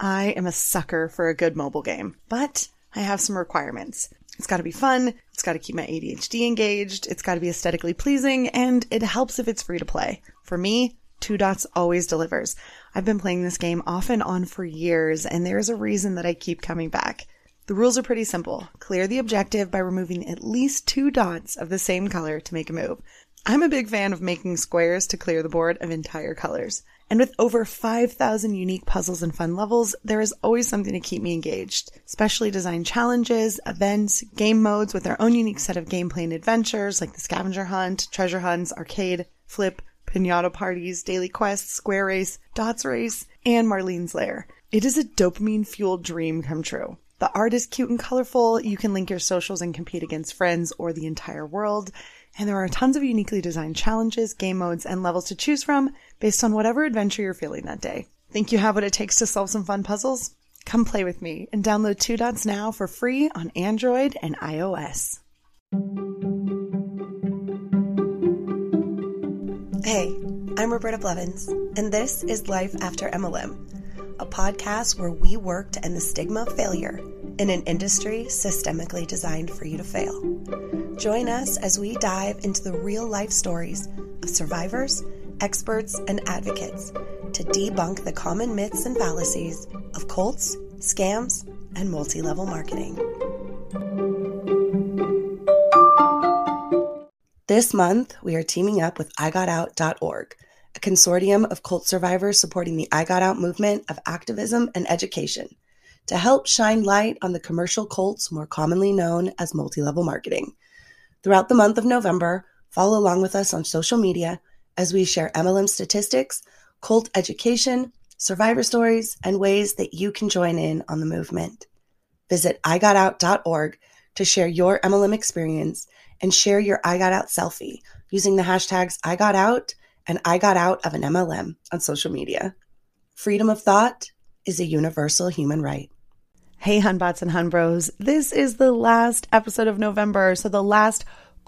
I am a sucker for a good mobile game, but I have some requirements. It's got to be fun, it's got to keep my ADHD engaged, it's got to be aesthetically pleasing, and it helps if it's free to play. For me, Two Dots always delivers. I've been playing this game off and on for years, and there's a reason that I keep coming back. The rules are pretty simple. Clear the objective by removing at least 2 dots of the same color to make a move. I'm a big fan of making squares to clear the board of entire colors. And with over 5,000 unique puzzles and fun levels, there is always something to keep me engaged. Specially designed challenges, events, game modes with their own unique set of gameplay and adventures like the scavenger hunt, treasure hunts, arcade, flip, pinata parties, daily quests, square race, dots race, and Marlene's Lair. It is a dopamine-fueled dream come true. The art is cute and colorful, you can link your socials and compete against friends or the entire world, and there are tons of uniquely designed challenges, game modes, and levels to choose from based on whatever adventure you're feeling that day. Think you have what it takes to solve some fun puzzles? Come play with me and download Two Dots now for free on Android and iOS. Hey, I'm Roberta Blevins, and this is Life After MLM, a podcast where we work to end the stigma of failure in an industry systemically designed for you to fail. Join us as we dive into the real-life stories of survivors, experts, and advocates to debunk the common myths and fallacies of cults, scams, and multi-level marketing. This month, we are teaming up with IGotOut.org, a consortium of cult survivors supporting the I Got Out movement of activism and education to help shine light on the commercial cults more commonly known as multi-level marketing. Throughout the month of November, follow along with us on social media as we share MLM statistics, cult education, survivor stories, and ways that you can join in on the movement. Visit IGotOut.org to share your MLM experience and share your I Got Out selfie using the hashtags IGotOut and I Got Out of an MLM on social media. Freedom of thought is a universal human right. Hey Hunbots and Hunbros, this is the last episode of November, so the last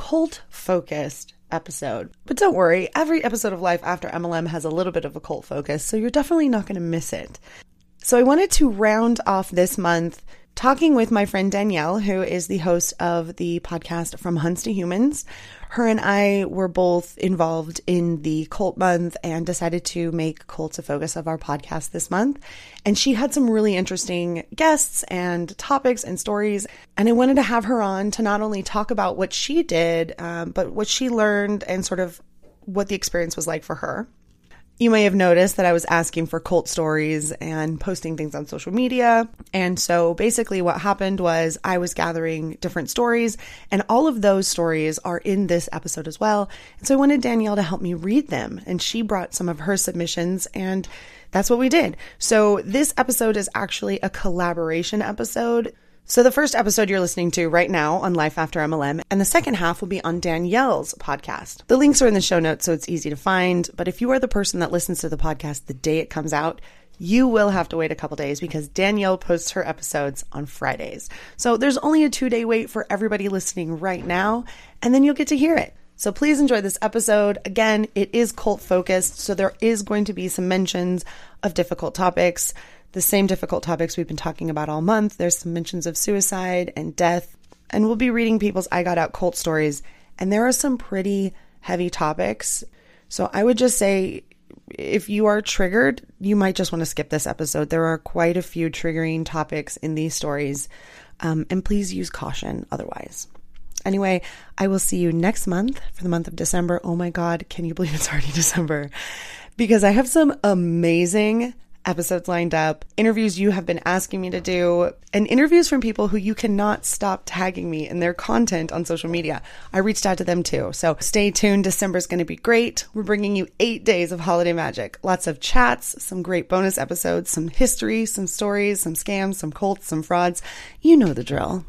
cult-focused episode. But don't worry, every episode of Life After MLM has a little bit of a cult focus, so you're definitely not going to miss it. So I wanted to round off this month talking with my friend Danielle, who is the host of the podcast From Huns to Humans. Her and I were both involved in the cult month and decided to make cults a focus of our podcast this month. And she had some really interesting guests and topics and stories. And I wanted to have her on to not only talk about what she did, but what she learned and sort of what the experience was like for her. You may have noticed that I was asking for cult stories and posting things on social media. And so basically what happened was I was gathering different stories, and all of those stories are in this episode as well. And so I wanted Danielle to help me read them, and she brought some of her submissions, and that's what we did. So this episode is actually a collaboration episode. So the first episode you're listening to right now on Life After MLM, and the second half will be on Danielle's podcast. The links are in the show notes, so it's easy to find. But if you are the person that listens to the podcast the day it comes out, you will have to wait a couple days because Danielle posts her episodes on Fridays. So there's only a 2-day wait for everybody listening right now, and then you'll get to hear it. So please enjoy this episode. Again, it is cult focused, so there is going to be some mentions of difficult topics. The same difficult topics we've been talking about all month. There's some mentions of suicide and death, and we'll be reading people's I Got Out cult stories, and there are some pretty heavy topics. So I would just say, if you are triggered, you might just want to skip this episode. There are quite a few triggering topics in these stories, and please use caution otherwise. Anyway, I will see you next month for the month of December. Oh my God, can you believe it's already December? Because I have some amazing episodes lined up, interviews you have been asking me to do, and interviews from people who you cannot stop tagging me in their content on social media. I reached out to them too. So stay tuned. December's going to be great. We're bringing you 8 days of holiday magic. Lots of chats, some great bonus episodes, some history, some stories, some scams, some cults, some frauds. You know the drill.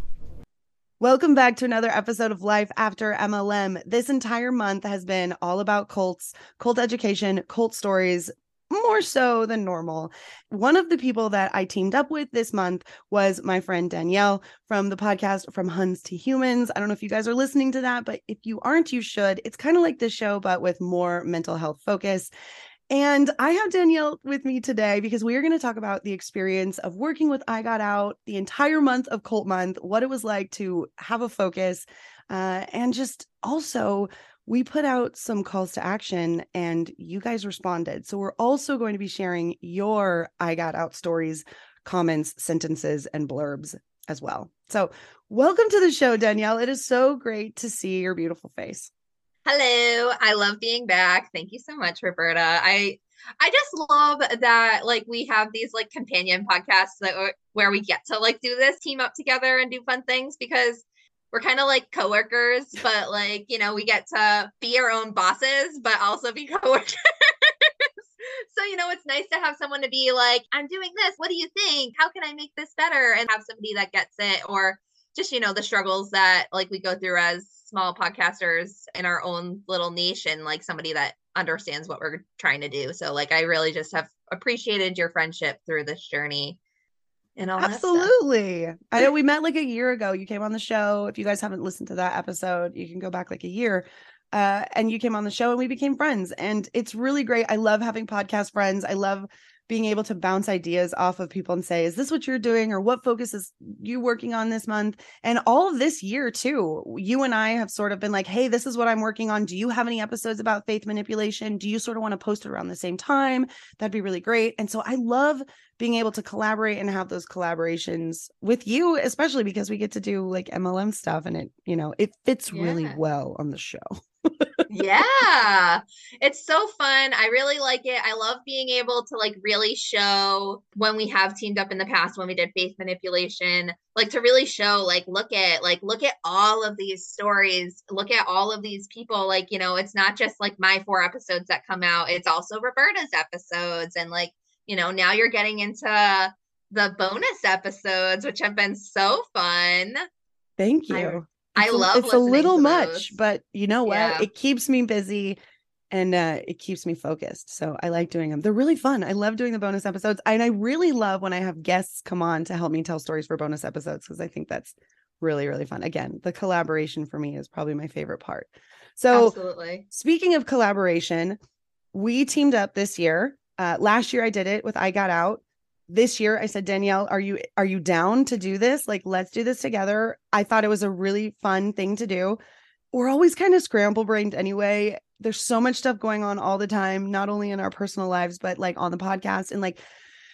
Welcome back to another episode of Life After MLM. This entire month has been all about cults, cult education, cult stories, more so than normal. One of the people that I teamed up with this month was my friend Danielle from the podcast From Huns to Humans. I don't know if you guys are listening to that, but if you aren't, you should. It's kind of like this show, but with more mental health focus. And I have Danielle with me today because we are going to talk about the experience of working with I Got Out the entire month of Cult Month, what it was like to have a focus, and just also we put out some calls to action and you guys responded. So we're also going to be sharing your I Got Out stories, comments, sentences, and blurbs as well. So welcome to the show, Danielle. It is so great to see your beautiful face. Hello. I love being back. Thank you so much, Roberta. I just love that like we have these like companion podcasts where we get to like do this, team up together and do fun things because we're kind of like coworkers, but like, we get to be our own bosses, but also be coworkers. So, it's nice to have someone to be like, I'm doing this. What do you think? How can I make this better? And have somebody that gets it, or just, the struggles that like we go through as small podcasters in our own little niche, and like somebody that understands what we're trying to do. So like, I really just have appreciated your friendship through this journey and all Absolutely. That stuff. I know we met like a year ago. You came on the show. If you guys haven't listened to that episode, you can go back like a year. And you came on the show and we became friends. And it's really great. I love having podcast friends. I love being able to bounce ideas off of people and say, is this what you're doing? Or what focus is you working on this month? And all of this year too, you and I have sort of been like, hey, this is what I'm working on. Do you have any episodes about faith manipulation? Do you sort of want to post it around the same time? That'd be really great. And so I love being able to collaborate and have those collaborations with you, especially because we get to do like MLM stuff and it fits really well on the show. Yeah, it's so fun. I really like it. I love being able to like really show when we have teamed up in the past, when we did faith manipulation, like to really show, like, look at all of these stories, look at all of these people. Like, it's not just like my 4 episodes that come out. It's also Roberta's episodes. And like, now you're getting into the bonus episodes, which have been so fun. Thank you. I love it's a little much, those. but you know what? Yeah. It keeps me busy and it keeps me focused. So I like doing them. They're really fun. I love doing the bonus episodes. And I really love when I have guests come on to help me tell stories for bonus episodes, because I think that's really, really fun. Again, the collaboration for me is probably my favorite part. So absolutely. Speaking of collaboration, we teamed up this year. Last year I did it with I Got Out. This year I said, Danielle, are you down to do this? Like, let's do this together. I thought it was a really fun thing to do. We're always kind of scramble brained anyway. There's so much stuff going on all the time, not only in our personal lives, but like on the podcast. And like,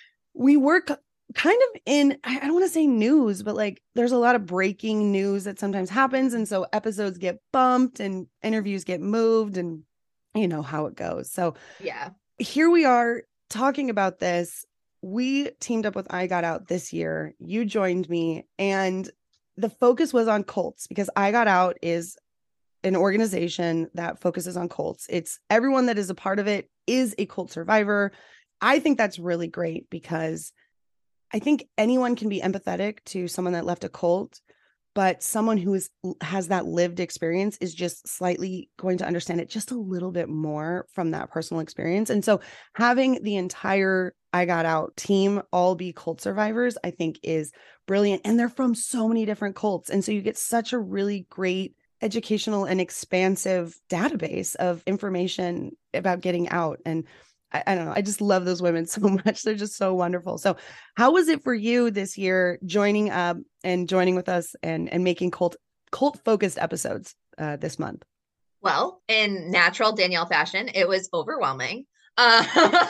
we work kind of in, I don't want to say news, but like there's a lot of breaking news that sometimes happens. And so episodes get bumped and interviews get moved, and you know how it goes. So yeah, here we are talking about this. We teamed up with I Got Out this year. You joined me, and the focus was on cults because I Got Out is an organization that focuses on cults. It's everyone that is a part of it is a cult survivor. I think that's really great because I think anyone can be empathetic to someone that left a cult, but someone who has that lived experience is just slightly going to understand it just a little bit more from that personal experience. And so having the entire I Got Out team all be cult survivors, I think is brilliant. And they're from so many different cults. And so you get such a really great educational and expansive database of information about getting out. And I don't know, I just love those women so much. They're just so wonderful. So how was it for you this year joining up and joining with us and making cult focused episodes this month? Well, in natural Danielle fashion, it was overwhelming. But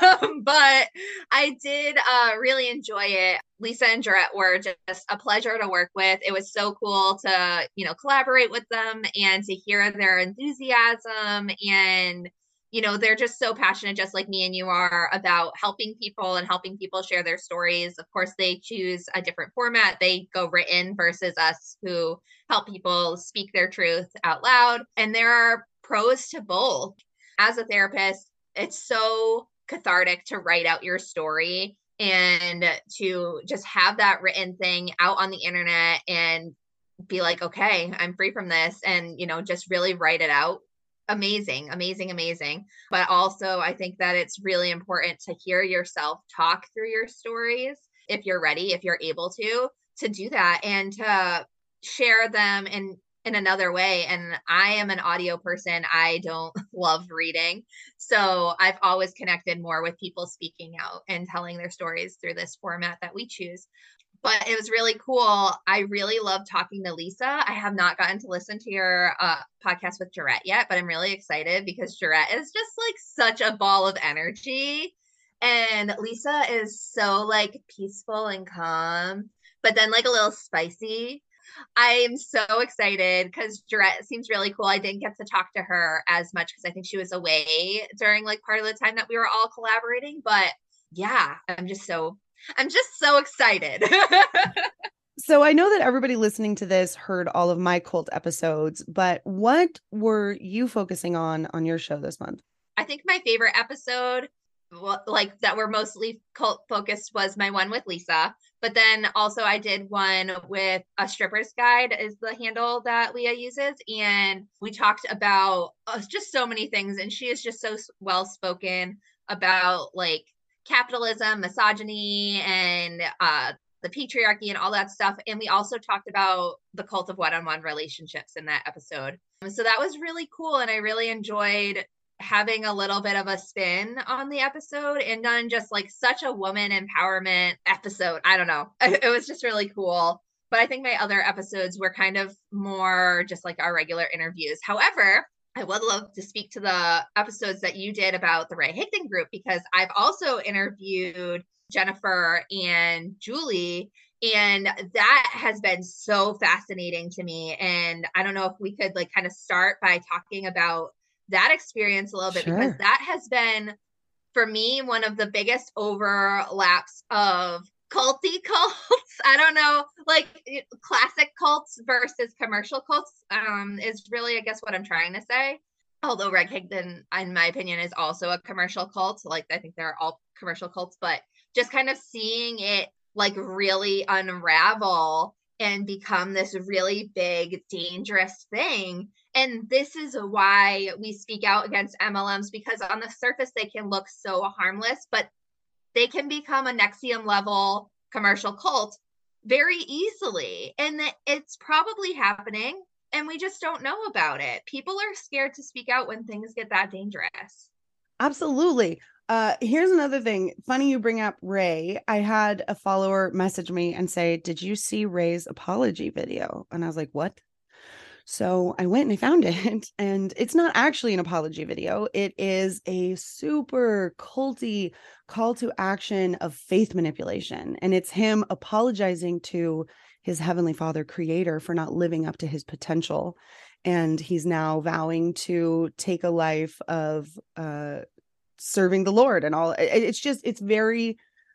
I did really enjoy it. Lisa and Jarrett were just a pleasure to work with. It was so cool to, collaborate with them and to hear their enthusiasm. And, they're just so passionate, just like me and you are, about helping people and helping people share their stories. Of course, they choose a different format. They go written versus us who help people speak their truth out loud. And there are pros to both. As a therapist, it's so cathartic to write out your story and to just have that written thing out on the internet and be like, okay, I'm free from this, and, just really write it out. Amazing, amazing, amazing. But also I think that it's really important to hear yourself talk through your stories. If you're ready, if you're able to do that and to share them and in another way. And I am an audio person. I don't love reading. So I've always connected more with people speaking out and telling their stories through this format that we choose. But it was really cool. I really love talking to Lisa. I have not gotten to listen to your podcast with Jarrett yet, but I'm really excited because Jarrett is just like such a ball of energy. And Lisa is so like peaceful and calm, but then like a little spicy. I'm so excited because Jarrett seems really cool. I didn't get to talk to her as much because I think she was away during like part of the time that we were all collaborating. But yeah, I'm just so excited. So I know that everybody listening to this heard all of my cult episodes, but what were you focusing on your show this month? I think my favorite episode, like that were mostly cult focused, was my one with Lisa. But then also I did one with A Stripper's Guide is the handle that Leah uses. And we talked about just so many things. And she is just so well spoken about like capitalism, misogyny, and the patriarchy and all that stuff. And we also talked about the cult of one-on-one relationships in that episode. So that was really cool. And I really enjoyed having a little bit of a spin on the episode and done just like such a woman empowerment episode. I don't know. It was just really cool. But I think my other episodes were kind of more just like our regular interviews. However, I would love to speak to the episodes that you did about the Ray Higdon group, because I've also interviewed Jennifer and Julie, and that has been so fascinating to me. And I don't know if we could like kind of start by talking about that experience a little bit, because that has been for me one of the biggest overlaps of culty cults. I don't know, like classic cults versus commercial cults is really, I guess, what I'm trying to say. Although Ray Higdon, in my opinion, is also a commercial cult. Like I think they're all commercial cults, but just kind of seeing it like really unravel and become this really big, dangerous thing. And this is why we speak out against MLMs, because on the surface, they can look so harmless, but they can become a NXIVM level commercial cult very easily. And it's probably happening, and we just don't know about it. People are scared to speak out when things get that dangerous. Absolutely. Here's another thing. Funny you bring up Ray. I had a follower message me and say, "Did you see Ray's apology video?" And I was like, "What?" So I went and I found it, and it's not actually an apology video. It is a super culty call to action of faith manipulation. And it's him apologizing to his Heavenly Father creator for not living up to his potential. And he's now vowing to take a life of serving the Lord and all. It's very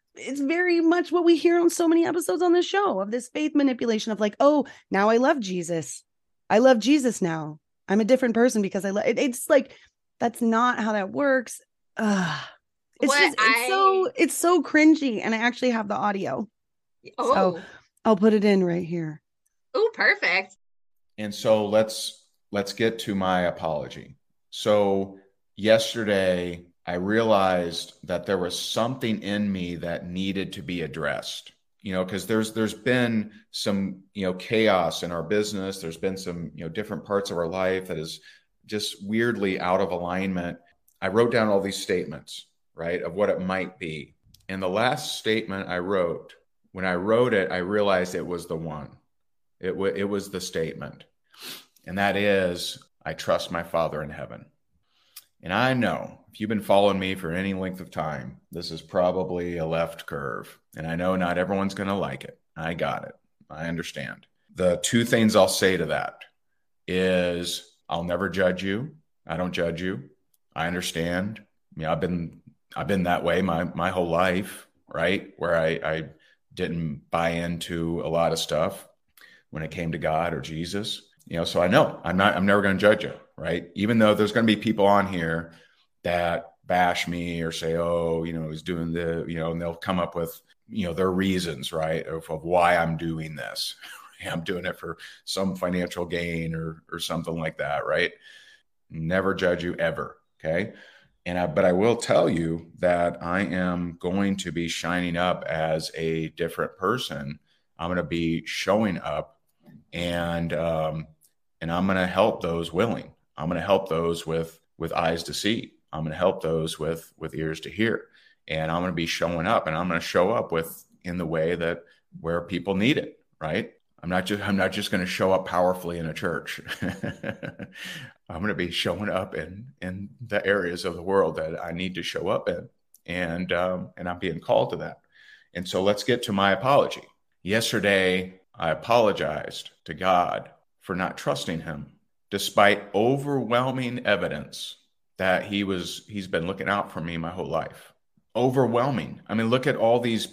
much what we hear on so many episodes on this show, of this faith manipulation of like, oh, now I love Jesus. I love Jesus now. I'm a different person because I love it. It's like, that's not how that works. It's so cringy. And I actually have the audio. Oh, so I'll put it in right here. Oh, perfect. And so let's get to my apology. So yesterday I realized that there was something in me that needed to be addressed. Because there's been some, chaos in our business. There's been some, different parts of our life that is just weirdly out of alignment. I wrote down all these statements, right, of what it might be. And the last statement I wrote, when I wrote it, I realized it was the one. It was the statement. And that is, I trust my Father in heaven. And I know if you've been following me for any length of time, this is probably a left curve. And I know not everyone's going to like it. I got it. I understand. The two things I'll say to that is, I'll never judge you. I don't judge you. I understand. I've been that way my whole life, right? Where I didn't buy into a lot of stuff when it came to God or Jesus. So I know I'm never going to judge you, right? Even though there's going to be people on here that bash me or say, oh, he's doing the, and they'll come up with, their reasons, right, of why I'm doing this. I'm doing it for some financial gain or something like that, right? Never judge you ever, okay? But I will tell you that I am going to be shining up as a different person. I'm going to be showing up and and I'm going to help those willing. I'm going to help those with eyes to see. I'm going to help those with ears to hear. And I'm going to be showing up, and I'm going to show up in the way that where people need it, right? I'm not just going to show up powerfully in a church. I'm going to be showing up in the areas of the world that I need to show up in. And I'm being called to that. And so let's get to my apology. Yesterday, I apologized to God for not trusting him, despite overwhelming evidence that he's been looking out for me my whole life. Overwhelming. I mean, look at all these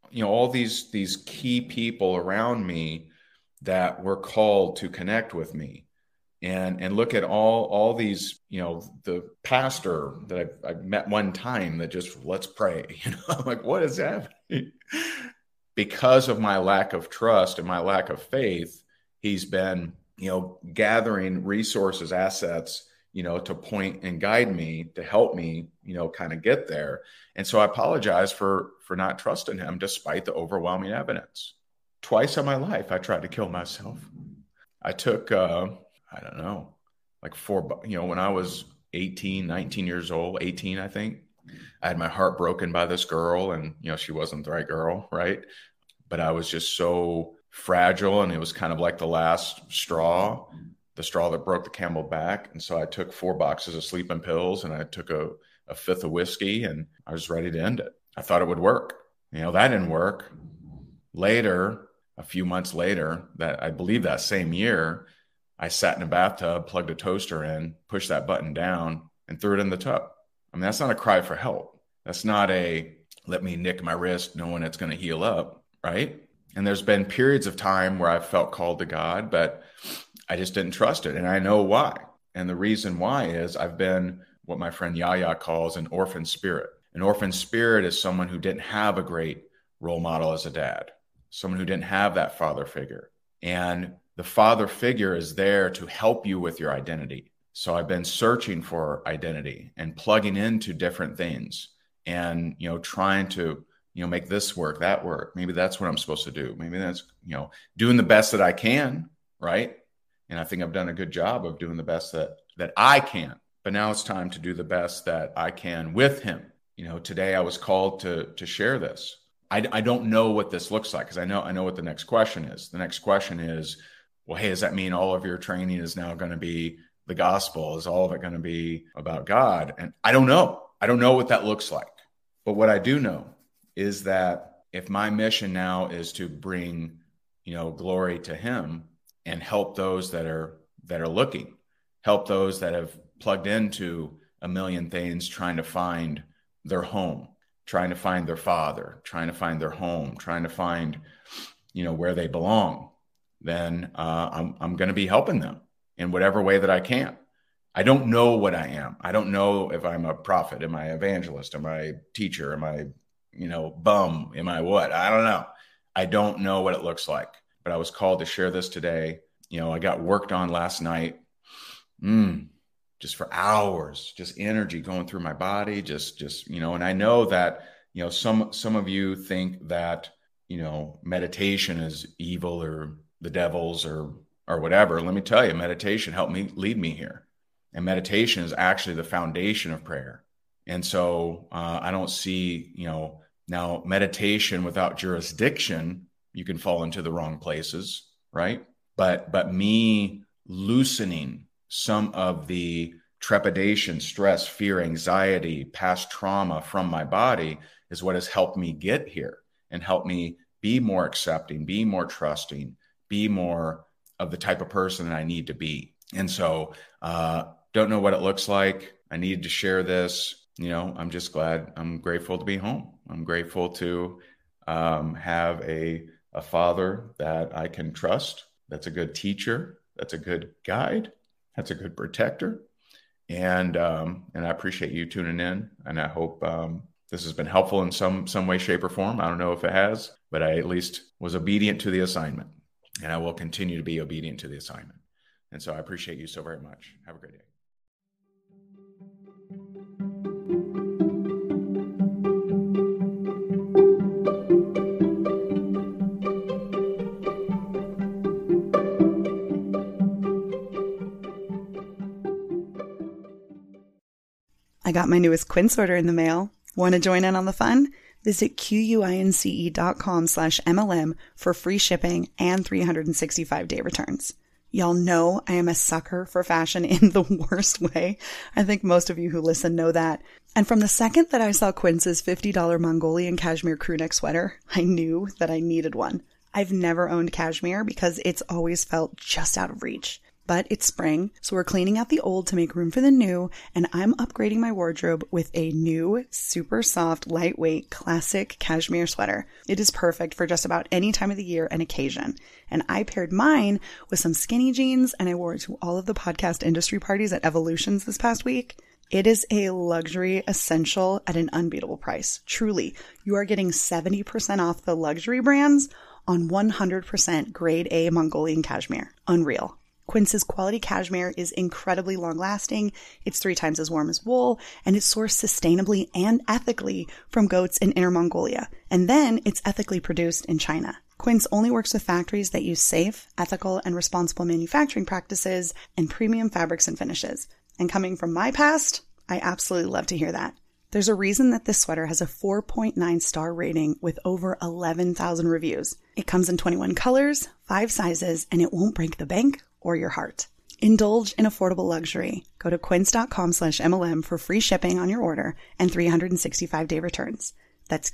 key people around me that were called to connect with me. And look at all these, the pastor that I met one time that just, let's pray. I'm like, what is happening? Because of my lack of trust and my lack of faith, he's been, gathering resources, assets, to point and guide me, to help me, kind of get there. And so I apologize for not trusting him despite the overwhelming evidence. Twice in my life, I tried to kill myself. I took, I don't know, like when I was 18, 19 years old, 18, I think, I had my heart broken by this girl, and, she wasn't the right girl, right? But I was just so fragile, and it was kind of like the last straw, the straw that broke the camel back. And so I took 4 boxes of sleeping pills, and I took a 5th of whiskey, and I was ready to end it. I thought it would work. That didn't work. Later, a few months later, that I believe that same year, I sat in a bathtub, plugged a toaster in, pushed that button down, and threw it in the tub. I mean, that's not a cry for help. That's not a, let me nick my wrist knowing it's going to heal up, right? And there's been periods of time where I felt called to God, but I just didn't trust it. And I know why. And the reason why is I've been what my friend Yaya calls an orphan spirit. An orphan spirit is someone who didn't have a great role model as a dad, someone who didn't have that father figure. And the father figure is there to help you with your identity. So I've been searching for identity and plugging into different things and, trying to, make this work, that work. Maybe that's what I'm supposed to do. Maybe that's, doing the best that I can. Right. And I think I've done a good job of doing the best that I can. But now it's time to do the best that I can with him. Today I was called to share this. I don't know what this looks like, because I know what the next question is. The next question is, well, hey, does that mean all of your training is now going to be the gospel? Is all of it going to be about God? And I don't know. I don't know what that looks like. But what I do know is that if my mission now is to bring, glory to him and help those that are looking, help those that have plugged into a million things, trying to find their home, trying to find their father, trying to find their home, trying to find, where they belong, then I'm going to be helping them in whatever way that I can. I don't know what I am. I don't know if I'm a prophet. Am I an evangelist? Am I a teacher? Am I, bum? Am I what? I don't know. I don't know what it looks like, but I was called to share this today. I got worked on last night, just for hours, just energy going through my body, just, and I know that, some of you think that, meditation is evil or the devil's or whatever. Let me tell you, meditation helped me lead me here. And meditation is actually the foundation of prayer. And so I don't see, now meditation without jurisdiction, you can fall into the wrong places, right? But me loosening some of the trepidation, stress, fear, anxiety, past trauma from my body is what has helped me get here and help me be more accepting, be more trusting, be more of the type of person that I need to be. And so don't know what it looks like. I needed to share this. I'm just glad. I'm grateful to be home. I'm grateful to have a father that I can trust. That's a good teacher. That's a good guide. That's a good protector. And I appreciate you tuning in. And I hope this has been helpful in some way, shape, or form. I don't know if it has, but I at least was obedient to the assignment. And I will continue to be obedient to the assignment. And so I appreciate you so very much. Have a great day. got my newest Quince order in the mail. Want to join in on the fun? Visit quince.com/MLM for free shipping and 365-day returns. Y'all know I am a sucker for fashion in the worst way. I think most of you who listen know that. And from the second that I saw Quince's $50 Mongolian cashmere crewneck sweater, I knew that I needed one. I've never owned cashmere because it's always felt just out of reach. But it's spring, so we're cleaning out the old to make room for the new, and I'm upgrading my wardrobe with a new, super soft, lightweight, classic cashmere sweater. It is perfect for just about any time of the year and occasion. And I paired mine with some skinny jeans, and I wore it to all of the podcast industry parties at Evolutions this past week. It is a luxury essential at an unbeatable price. Truly, you are getting 70% off the luxury brands on 100% grade A Mongolian cashmere. Unreal. Quince's quality cashmere is incredibly long-lasting, it's 3 times as warm as wool, and it's sourced sustainably and ethically from goats in Inner Mongolia. And then it's ethically produced in China. Quince only works with factories that use safe, ethical, and responsible manufacturing practices and premium fabrics and finishes. And coming from my past, I absolutely love to hear that. There's a reason that this sweater has a 4.9 star rating with over 11,000 reviews. It comes in 21 colors, 5 sizes, and it won't break the bank or your heart. Indulge in affordable luxury. Go to quince.com/MLM for free shipping on your order and 365-day returns. That's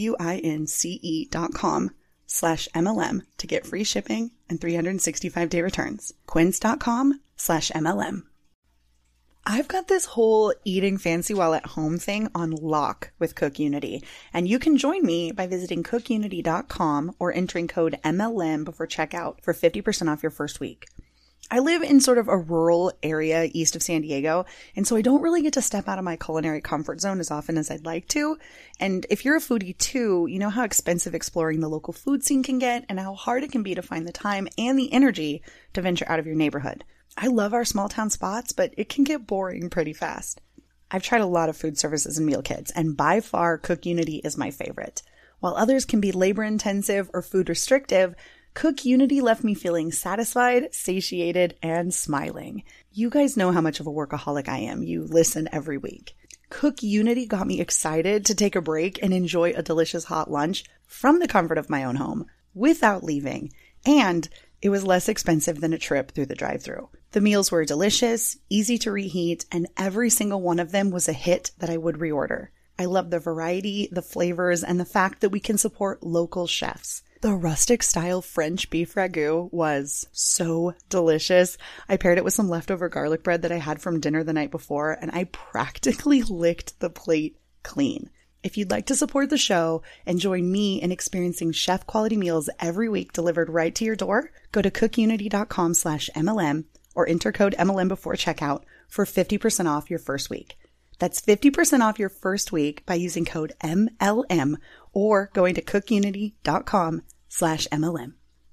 QUINCE.com/MLM to get free shipping and 365-day returns. Quince.com/MLM. I've got this whole eating fancy while at home thing on lock with CookUnity, and you can join me by visiting cookunity.com or entering code MLM before checkout for 50% off your first week. I live in sort of a rural area east of San Diego, and so I don't really get to step out of my culinary comfort zone as often as I'd like to. And if you're a foodie too, you know how expensive exploring the local food scene can get and how hard it can be to find the time and the energy to venture out of your neighborhood. I love our small town spots, but it can get boring pretty fast. I've tried a lot of food services and meal kits, and by far CookUnity is my favorite. While others can be labor intensive or food restrictive, CookUnity left me feeling satisfied, satiated, and smiling. You guys know how much of a workaholic I am. You listen every week. CookUnity got me excited to take a break and enjoy a delicious hot lunch from the comfort of my own home without leaving. And it was less expensive than a trip through the drive-thru. The meals were delicious, easy to reheat, and every single one of them was a hit that I would reorder. I love the variety, the flavors, and the fact that we can support local chefs. The rustic-style French beef ragu was so delicious. I paired it with some leftover garlic bread that I had from dinner the night before, and I practically licked the plate clean. If you'd like to support the show and join me in experiencing chef-quality meals every week delivered right to your door, go to cookunity.com/MLM or enter code MLM before checkout for 50% off your first week. That's 50% off your first week by using code MLM or going to cookunity.com/MLM.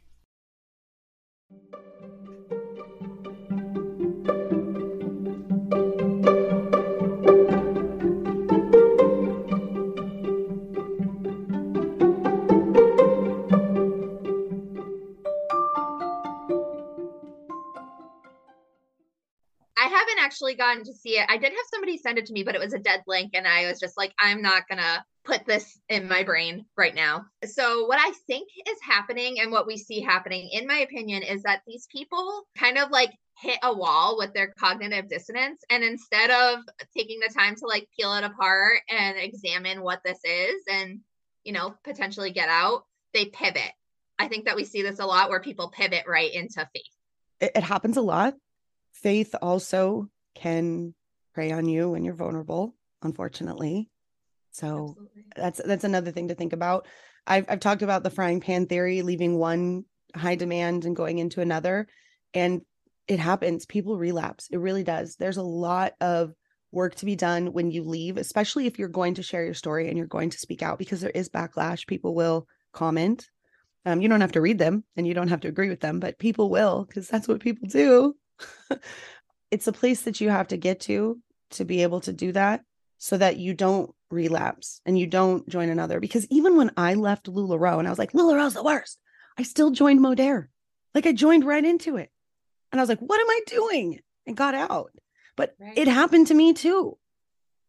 I haven't actually gotten to see it. I did have somebody send it to me, but it was a dead link. And I was just like, I'm not going to put this in my brain right now. So what I think is happening and what we see happening, in my opinion, is that these people kind of like hit a wall with their cognitive dissonance. And instead of taking the time to like peel it apart and examine what this is and, you know, potentially get out, they pivot. I think that we see this a lot where people pivot right into faith. It happens a lot. Faith also can prey on you when you're vulnerable, unfortunately. So Absolutely. That's another thing to think about. I've talked about the frying pan theory, leaving one high demand and going into another. And it happens. People relapse. It really does. There's a lot of work to be done when you leave, especially if you're going to share your story and you're going to speak out, because there is backlash. People will comment. You don't have to read them and you don't have to agree with them, but people will, because that's what people do. It's a place that you have to get to be able to do that so that you don't relapse and you don't join another. Because even when I left LuLaRoe and I was like, LuLaRoe's the worst, I still joined Modere. Like I joined right into it. And I was like, what am I doing? And got out. But It happened to me too.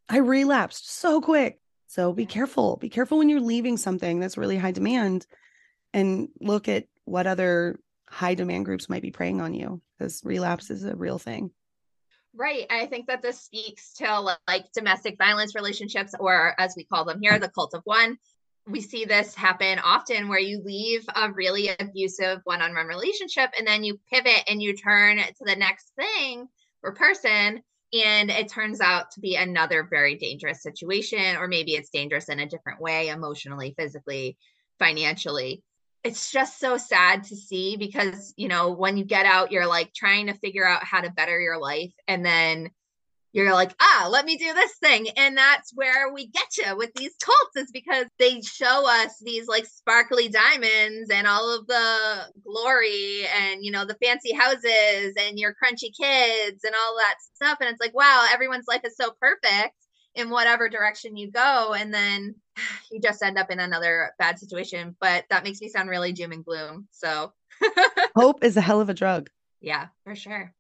I relapsed so quick. So be careful. Be careful when you're leaving something that's really high demand, and look at what other high demand groups might be preying on you, because relapse is a real thing. Right. I think that this speaks to like domestic violence relationships, or as we call them here, the cult of one. We see this happen often where you leave a really abusive one-on-one relationship and then you pivot and you turn to the next thing or person. And it turns out to be another very dangerous situation, or maybe it's dangerous in a different way, emotionally, physically, financially. It's just so sad to see because, you know, when you get out, you're like trying to figure out how to better your life. And then you're like, let me do this thing. And that's where we get you with these cults, is because they show us these like sparkly diamonds and all of the glory and, you know, the fancy houses and your crunchy kids and all that stuff. And it's like, wow, everyone's life is so perfect in whatever direction you go. And then you just end up in another bad situation. But that makes me sound really doom and gloom. So Hope is a hell of a drug. Yeah, for sure.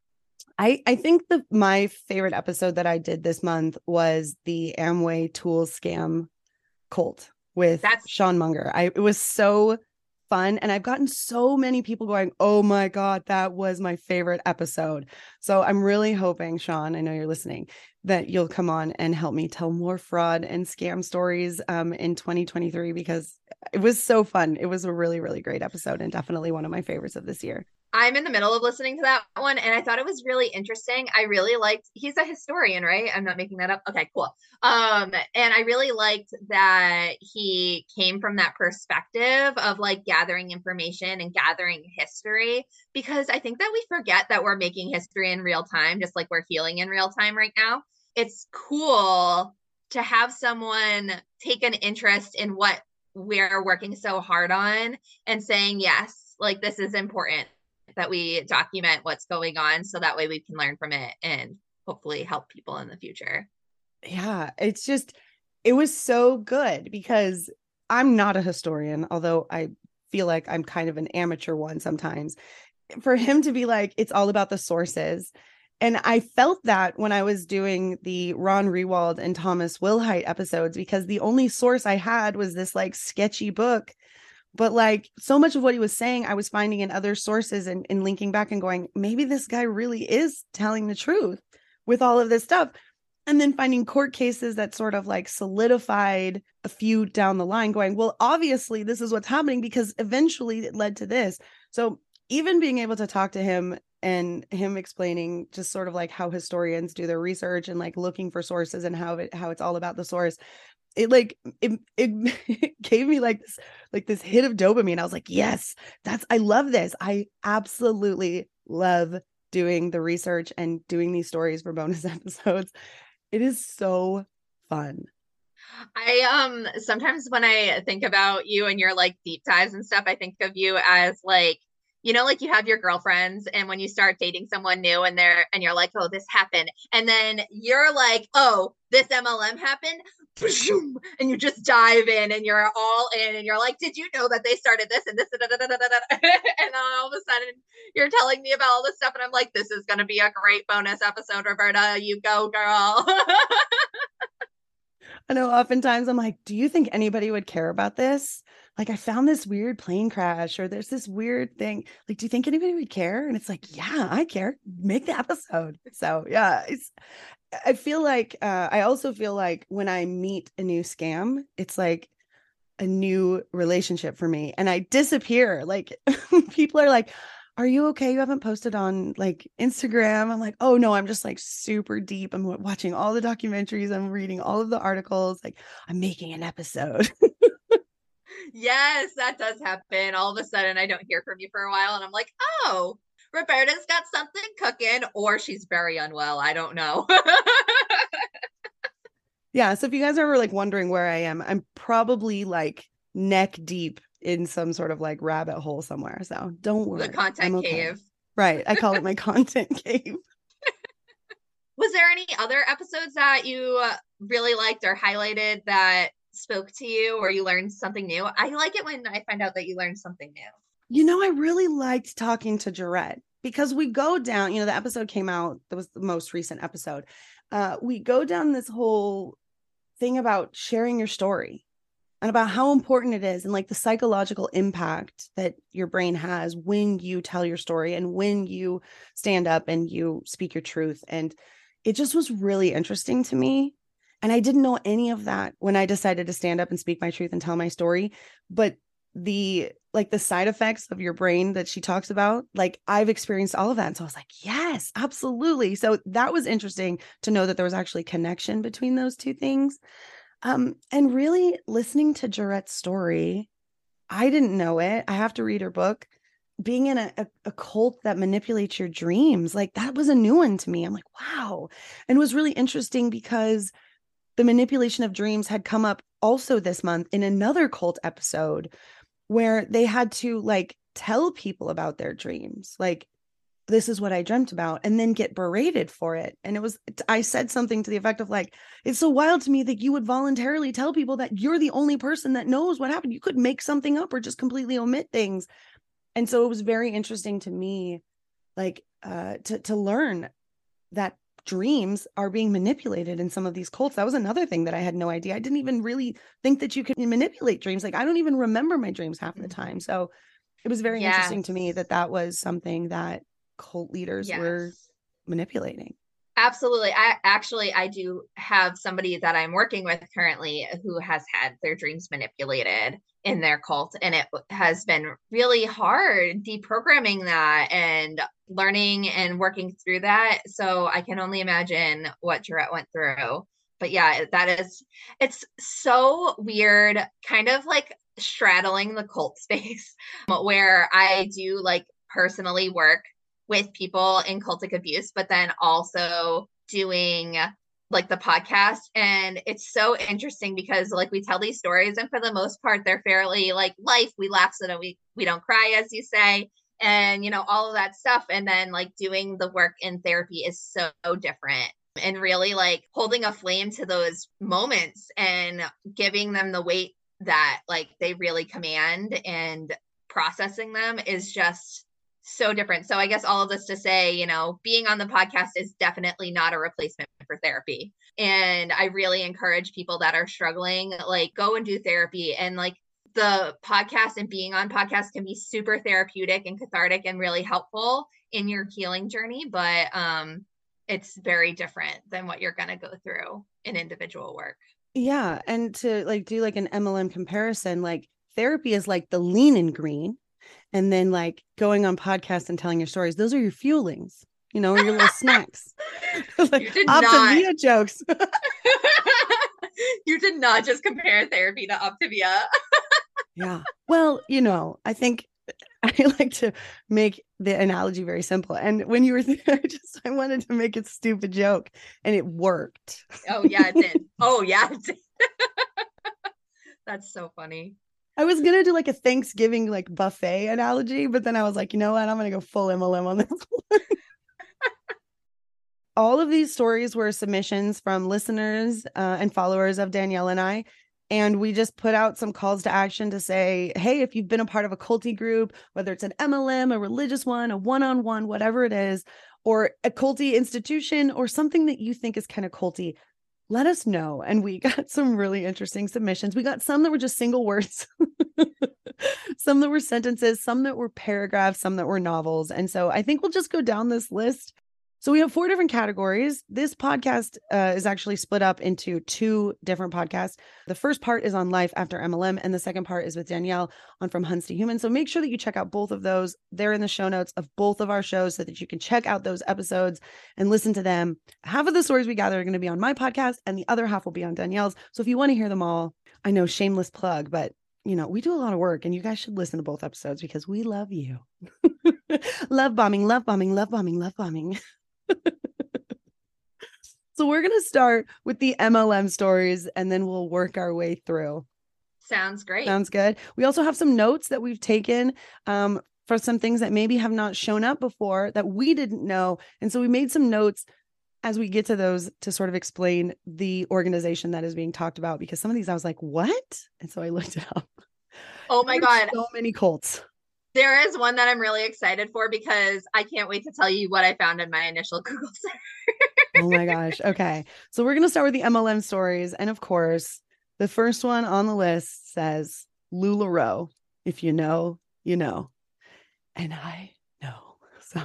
I think my favorite episode that I did this month was the Amway Tools scam cult with Sean Munger. It was so fun, and I've gotten so many people going, oh my God, that was my favorite episode. So I'm really hoping, Sean, I know you're listening, that you'll come on and help me tell more fraud and scam stories in 2023, because it was so fun. It was a really, really great episode and definitely one of my favorites of this year. I'm in the middle of listening to that one, and I thought it was really interesting. I really liked, he's a historian, right? I'm not making that up. Okay, cool. And I really liked that he came from that perspective of like gathering information and gathering history, because I think that we forget that we're making history in real time, just like we're healing in real time right now. It's cool to have someone take an interest in what we're working so hard on and saying, yes, like this is important that we document what's going on, so that way we can learn from it and hopefully help people in the future. Yeah, it was so good, because I'm not a historian, although I feel like I'm kind of an amateur one sometimes. For him to be like, it's all about the sources. And I felt that when I was doing the Ron Rewald and Thomas Wilhite episodes, because the only source I had was this like sketchy book. But like so much of what he was saying, I was finding in other sources and linking back and going, maybe this guy really is telling the truth with all of this stuff. And then finding court cases that sort of like solidified a few down the line, going, well, obviously this is what's happening because eventually it led to this. So even being able to talk to him and him explaining just sort of like how historians do their research and like looking for sources and how it's all about the source, it gave me like this hit of dopamine. I was like, yes, I love this. I absolutely love doing the research and doing these stories for bonus episodes. It is so fun. I sometimes when I think about you and your like deep dives and stuff, I think of you as like, you know, like you have your girlfriends, and when you start dating someone new and you're like, oh, this happened. And then you're like, oh, this MLM happened. And you just dive in and you're all in and you're like, did you know that they started this and this? And then all of a sudden you're telling me about all this stuff. And I'm like, this is going to be a great bonus episode, Roberta. You go, girl. I know oftentimes I'm like, do you think anybody would care about this? Like, I found this weird plane crash, or there's this weird thing. Like, do you think anybody would care? And it's like, yeah, I care. Make the episode. So yeah, I feel like, I also feel like when I meet a new scam, it's like a new relationship for me, and I disappear. Like people are like, are you okay? You haven't posted on like Instagram. I'm like, oh no, I'm just like super deep. I'm watching all the documentaries. I'm reading all of the articles. Like I'm making an episode. Yes, that does happen. All of a sudden I don't hear from you for a while and I'm like, oh, Roberta's got something cooking, or she's very unwell. I don't know. Yeah. So if you guys are ever like wondering where I am, I'm probably like neck deep in some sort of like rabbit hole somewhere. So don't worry. The content cave. Right. I call it my content cave. Was there any other episodes that you really liked or highlighted that spoke to you, or you learned something new? I like it when I find out that you learned something new. You know, I really liked talking to Jarrett, because we go down, you know, the episode came out, that was the most recent episode. we go down this whole thing about sharing your story and about how important it is and like the psychological impact that your brain has when you tell your story and when you stand up and you speak your truth. And it just was really interesting to me. And I didn't know any of that when I decided to stand up and speak my truth and tell my story. But the side effects of your brain that she talks about, like I've experienced all of that. And so I was like, yes, absolutely. So that was interesting to know that there was actually connection between those two things. And really listening to Jarette's story, I didn't know it. I have to read her book. Being in a cult that manipulates your dreams, like that was a new one to me. I'm like, wow. And it was really interesting because the manipulation of dreams had come up also this month in another cult episode where they had to like tell people about their dreams. Like, this is what I dreamt about, and then get berated for it. And I said something to the effect of like, it's so wild to me that you would voluntarily tell people that you're the only person that knows what happened. You could make something up or just completely omit things. And so it was very interesting to me, like, to learn that dreams are being manipulated in some of these cults. That was another thing that I had no idea. I didn't even really think that you could manipulate dreams. Like, I don't even remember my dreams half the time. So it was very interesting to me that was something that cult leaders were manipulating. Absolutely. I do have somebody that I'm working with currently who has had their dreams manipulated in their cult, and it has been really hard deprogramming that and learning and working through that. So I can only imagine what Jarette went through. But yeah, it's so weird, kind of like straddling the cult space where I do like personally work with people in cultic abuse, but then also doing like the podcast. And it's so interesting because like we tell these stories and for the most part, they're fairly like life. We laugh so that we don't cry, as you say, and all of that stuff. And then like doing the work in therapy is so different. And really like holding a flame to those moments and giving them the weight that like they really command and processing them is just so different. So I guess all of this to say, being on the podcast is definitely not a replacement for therapy. And I really encourage people that are struggling, like go and do therapy. And like the podcast and being on podcasts can be super therapeutic and cathartic and really helpful in your healing journey. But it's very different than what you're going to go through in individual work. Yeah. And to like do like an MLM comparison, like therapy is like the lean and green. And then like going on podcasts and telling your stories, those are your fuelings, your little snacks. Like, you did Optavia not jokes. You did not just compare therapy to Optavia. Yeah. Well, I think I like to make the analogy very simple. And when you were there, I wanted to make a stupid joke and it worked. Oh, yeah, it did. It did. That's so funny. I was going to do like a Thanksgiving like buffet analogy, but then I was like, you know what? I'm going to go full MLM on this one. All of these stories were submissions from listeners and followers of Danielle and I. And we just put out some calls to action to say, hey, if you've been a part of a culty group, whether it's an MLM, a religious one, a one-on-one, whatever it is, or a culty institution or something that you think is kind of culty, let us know. And we got some really interesting submissions. We got some that were just single words, some that were sentences, some that were paragraphs, some that were novels. And so I think we'll just go down this list. So we have 4 different categories. This podcast is actually split up into 2 different podcasts. The first part is on life after MLM, and the second part is with Danielle on From Hunts to Humans. So make sure that you check out both of those. They're in the show notes of both of our shows so that you can check out those episodes and listen to them. Half of the stories we gather are going to be on my podcast, and the other half will be on Danielle's. So if you want to hear them all, I know, shameless plug, but we do a lot of work, and you guys should listen to both episodes because we love you. Love bombing, love bombing, love bombing, love bombing. So we're going to start with the MLM stories and then we'll work our way through. Sounds great. Sounds good. We also have some notes that we've taken for some things that maybe have not shown up before that we didn't know. And so we made some notes as we get to those to sort of explain the organization that is being talked about, because some of these I was like, what? And so I looked it up. Oh my God. So many cults. There is one that I'm really excited for because I can't wait to tell you what I found in my initial Google search. Oh my gosh. Okay. So we're going to start with the MLM stories. And of course, the first one on the list says LuLaRoe. If you know, you know. And I know. So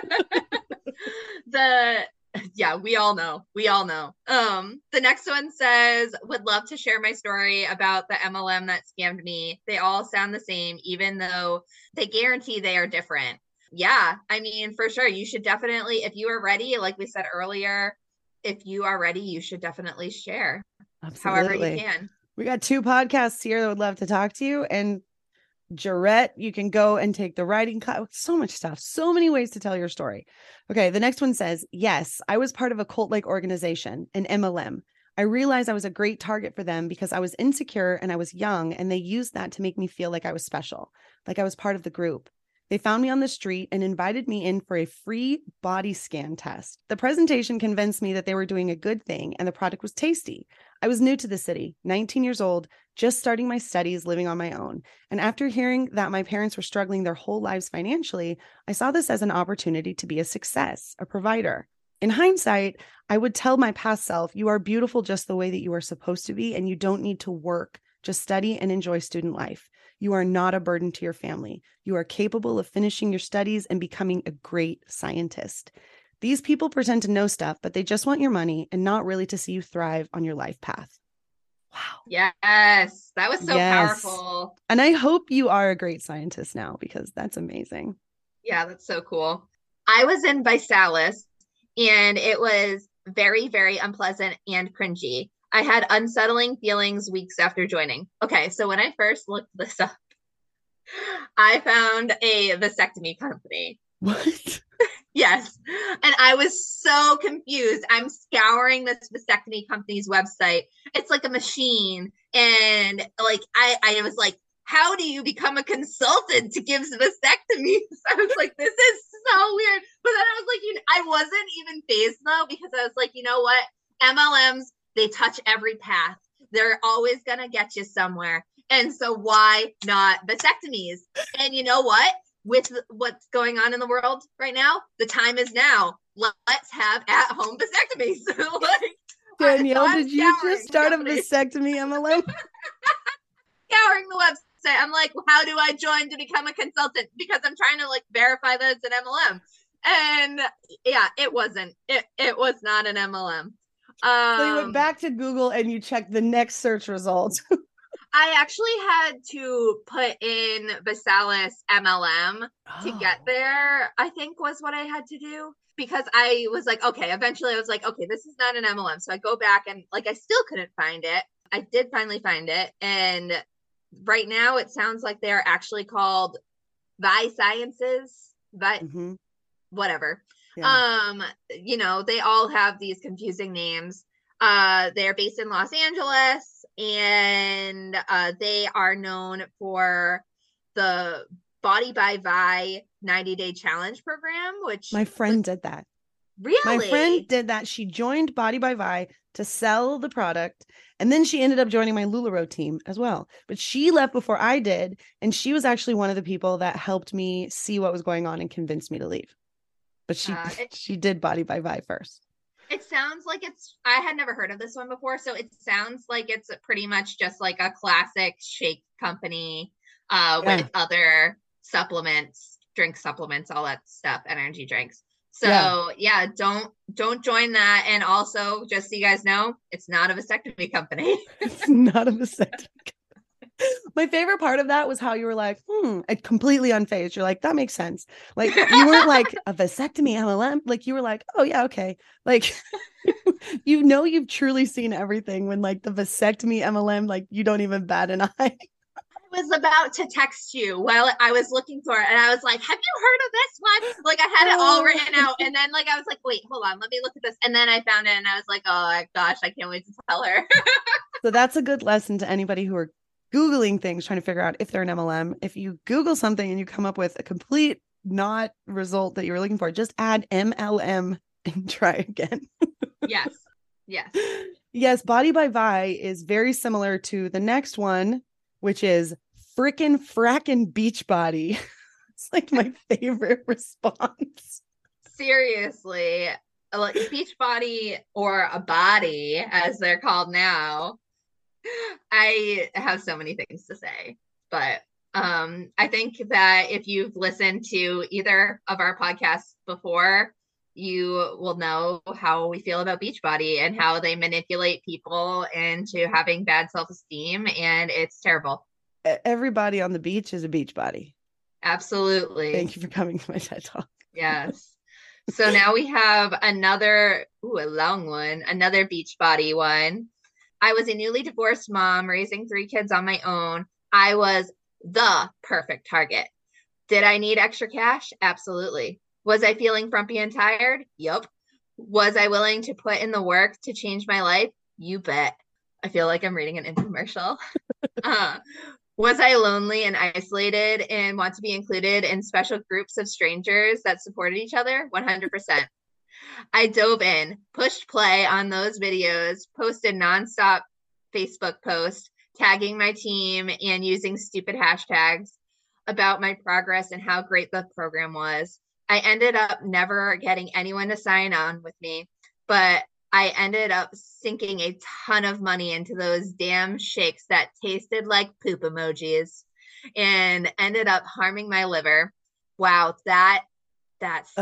Yeah, we all know. The next one says, would love to share my story about the MLM that scammed me. They all sound the same, even though they guarantee they are different. Yeah, I mean, for sure. You should definitely, if you are ready, like we said earlier, if you are ready, you should definitely share. absolutely. However you can. We got 2 podcasts here that would love to talk to you. And Jarrett, you can go and take the writing class. So much stuff. So many ways to tell your story. Okay. The next one says, yes, I was part of a cult-like organization, an MLM. I realized I was a great target for them because I was insecure and I was young, and they used that to make me feel like I was special, like I was part of the group. They found me on the street and invited me in for a free body scan test. The presentation convinced me that they were doing a good thing and the product was tasty. I was new to the city, 19 years old, just starting my studies, living on my own. And after hearing that my parents were struggling their whole lives financially, I saw this as an opportunity to be a success, a provider. In hindsight, I would tell my past self, you are beautiful just the way that you are supposed to be, and you don't need to work. Just study and enjoy student life. You are not a burden to your family. You are capable of finishing your studies and becoming a great scientist. These people pretend to know stuff, but they just want your money and not really to see you thrive on your life path. Wow. Yes, that was so powerful. And I hope you are a great scientist now, because that's amazing. Yeah, that's so cool. I was in ViSalus, and it was very, very unpleasant and cringy. I had unsettling feelings weeks after joining. Okay, so when I first looked this up, I found a vasectomy company. What? Yes. And I was so confused. I'm scouring this vasectomy company's website. It's like a machine. And like, I was like, how do you become a consultant to give vasectomies? I was like, this is so weird. But then I was like, I wasn't even phased though, because I was like, you know what? MLMs, they touch every path. They're always going to get you somewhere. And so why not vasectomies? And you know what? With what's going on in the world right now, the time is now. Let's have at-home vasectomies. Like, Danielle, did you just start a vasectomy MLM? Scouring the website. I'm like, how do I join to become a consultant? Because I'm trying to like verify that it's an MLM. And yeah, it wasn't. It was not an MLM. So you went back to Google and you checked the next search results. I actually had to put in ViSalus MLM to get there, I think was what I had to do, because I was like, okay, eventually I was like, okay, this is not an MLM. So I go back and like, I still couldn't find it. I did finally find it. And right now it sounds like they're actually called ViSciences, but whatever. Yeah. They all have these confusing names. They're based in Los Angeles, and they are known for the Body by Vi 90-day challenge program, which my friend did that. Really? My friend did that. She joined Body by Vi to sell the product, and then she ended up joining my LuLaRoe team as well. But she left before I did, and she was actually one of the people that helped me see what was going on and convinced me to leave. But she did Body by Vi first. It sounds like I had never heard of this one before. So it sounds like it's pretty much just like a classic shake company with other supplements, drink supplements, all that stuff, energy drinks. So yeah, don't join that. And also, just so you guys know, it's not a vasectomy company. It's not a vasectomy company. My favorite part of that was how you were like, completely unfazed. You're like, that makes sense. Like, you weren't like a vasectomy MLM. Like, you were like, oh yeah, okay. Like, you've truly seen everything, when like the vasectomy MLM, like you don't even bat an eye. I was about to text you while I was looking for it, and I was like, have you heard of this one? Like, I had it all written out, and then like I was like, wait, hold on, let me look at this. And then I found it, and I was like, oh my gosh, I can't wait to tell her. So that's a good lesson to anybody who are Googling things, trying to figure out if they're an MLM. If you Google something and you come up with a complete not result that you were looking for, just add MLM and try again. Yes. Body by Vi is very similar to the next one, which is frickin' frackin' Beachbody. It's like my favorite response. Seriously. like Beachbody, or a body as they're called now. I have so many things to say, but I think that if you've listened to either of our podcasts before, you will know how we feel about Beachbody and how they manipulate people into having bad self-esteem, and it's terrible. Everybody on the beach is a beach body. Absolutely. Thank you for coming to my TED Talk. Yes. So now we have another, a long one, another Beachbody one. I was a newly divorced mom raising 3 kids on my own. I was the perfect target. Did I need extra cash? Absolutely. Was I feeling frumpy and tired? Yup. Was I willing to put in the work to change my life? You bet. I feel like I'm reading an infomercial. Was I lonely and isolated and want to be included in special groups of strangers that supported each other? 100%. I dove in, pushed play on those videos, posted nonstop Facebook posts, tagging my team and using stupid hashtags about my progress and how great the program was. I ended up never getting anyone to sign on with me, but I ended up sinking a ton of money into those damn shakes that tasted like poop emojis and ended up harming my liver. Wow, that's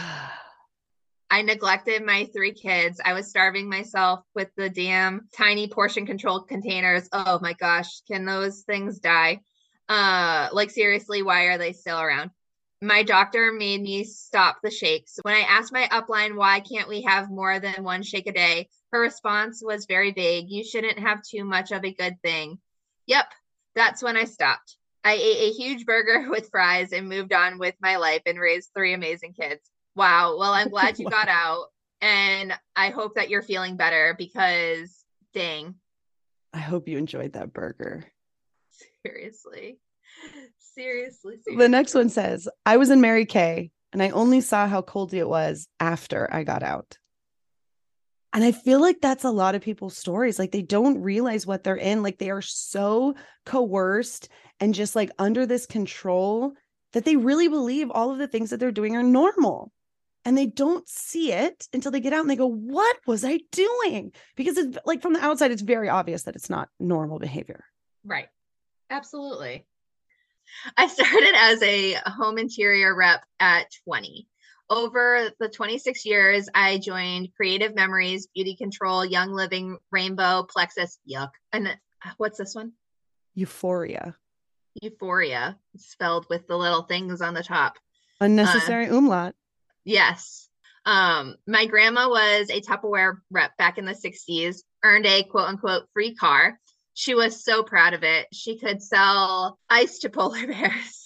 I neglected my 3 kids. I was starving myself with the damn tiny portion control containers. Oh my gosh, can those things die? Like seriously, why are they still around? My doctor made me stop the shakes. When I asked my upline, why can't we have more than 1 shake a day? Her response was very vague. You shouldn't have too much of a good thing. Yep, that's when I stopped. I ate a huge burger with fries and moved on with my life and raised 3 amazing kids. Wow. Well, I'm glad you got out, and I hope that you're feeling better because dang. I hope you enjoyed that burger. Seriously. Seriously. The next one says, I was in Mary Kay and I only saw how cold it was after I got out. And I feel like that's a lot of people's stories. Like they don't realize what they're in. Like they are so coerced and just like under this control that they really believe all of the things that they're doing are normal. And they don't see it until they get out and they go, what was I doing? Because it's like from the outside, it's very obvious that it's not normal behavior. Right. Absolutely. I started as a home interior rep at 20. Over the 26 years, I joined Creative Memories, Beauty Control, Young Living, Rainbow, Plexus, yuck. And what's this one? Euphoria. Euphoria, spelled with the little things on the top. Unnecessary umlaut. Yes. My grandma was a Tupperware rep back in the 60s, earned a quote unquote free car. She was so proud of it. She could sell ice to polar bears.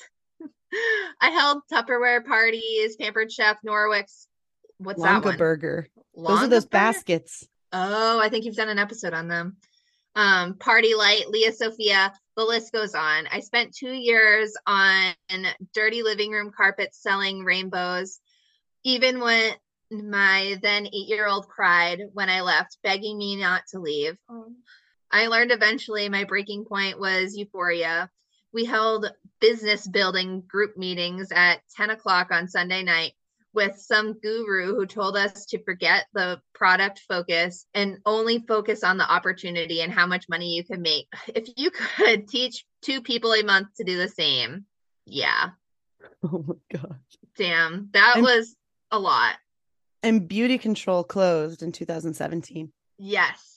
I held Tupperware parties, Pampered Chef, Norwick's. What's that one? Burger. Those are those baskets. Oh, I think you've done an episode on them. Party Light, Leah Sophia, the list goes on. I spent 2 years on dirty living room carpets selling rainbows. Even when my then 8-year-old cried when I left, begging me not to leave. I learned eventually my breaking point was Euphoria. We held business building group meetings at 10 o'clock on Sunday night with some guru who told us to forget the product focus and only focus on the opportunity and how much money you can make. If you could teach 2 people a month to do the same. Yeah. Oh my gosh. Damn. That was a lot. And Beauty Control closed in 2017. Yes.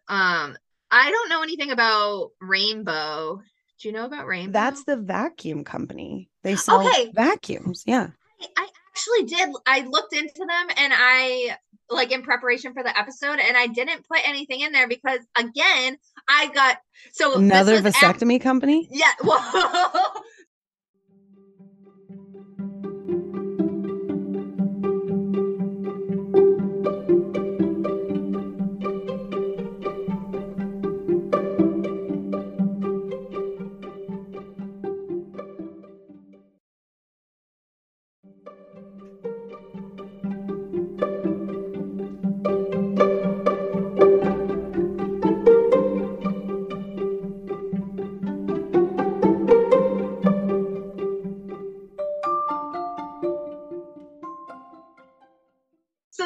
I don't know anything about Rainbow. Do you know about Rainbow? That's the vacuum company. They sell vacuums. Yeah. I actually did. I looked into them and I like in preparation for the episode and I didn't put anything in there because again, I got another vasectomy company. Yeah. Well,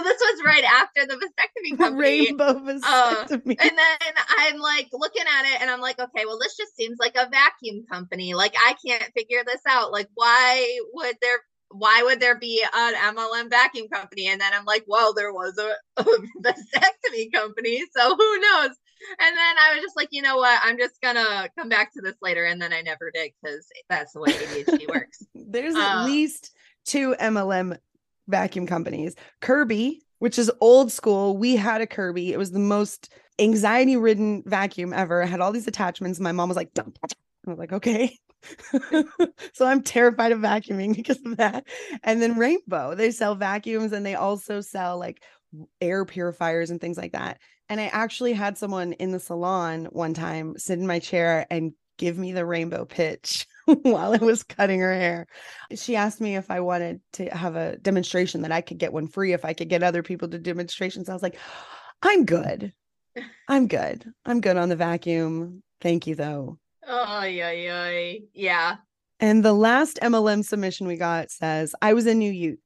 this was right after the vasectomy company. Rainbow vasectomy. And then I'm like looking at it and I'm like, okay, well, this just seems like a vacuum company. Like, I can't figure this out. Like, why would there be an MLM vacuum company? And then I'm like, well, there was a vasectomy company, so who knows? And then I was just like, you know what? I'm just gonna come back to this later. And then I never did, because that's the way ADHD works. There's at least 2 MLM vacuum companies. Kirby, which is old school. We had a Kirby. It was the most anxiety-ridden vacuum ever. It had all these attachments. My mom was like, don't touch it. I was like, okay. So I'm terrified of vacuuming because of that. And then Rainbow, they sell vacuums, and they also sell like air purifiers and things like that. And I actually had someone in the salon one time sit in my chair and give me the Rainbow pitch while I was cutting her hair. She asked me if I wanted to have a demonstration, that I could get one free if I could get other people to demonstrations. I was like, I'm good. I'm good on the vacuum. Thank you, though. Oh, yeah. And the last MLM submission we got says, I was a new youth.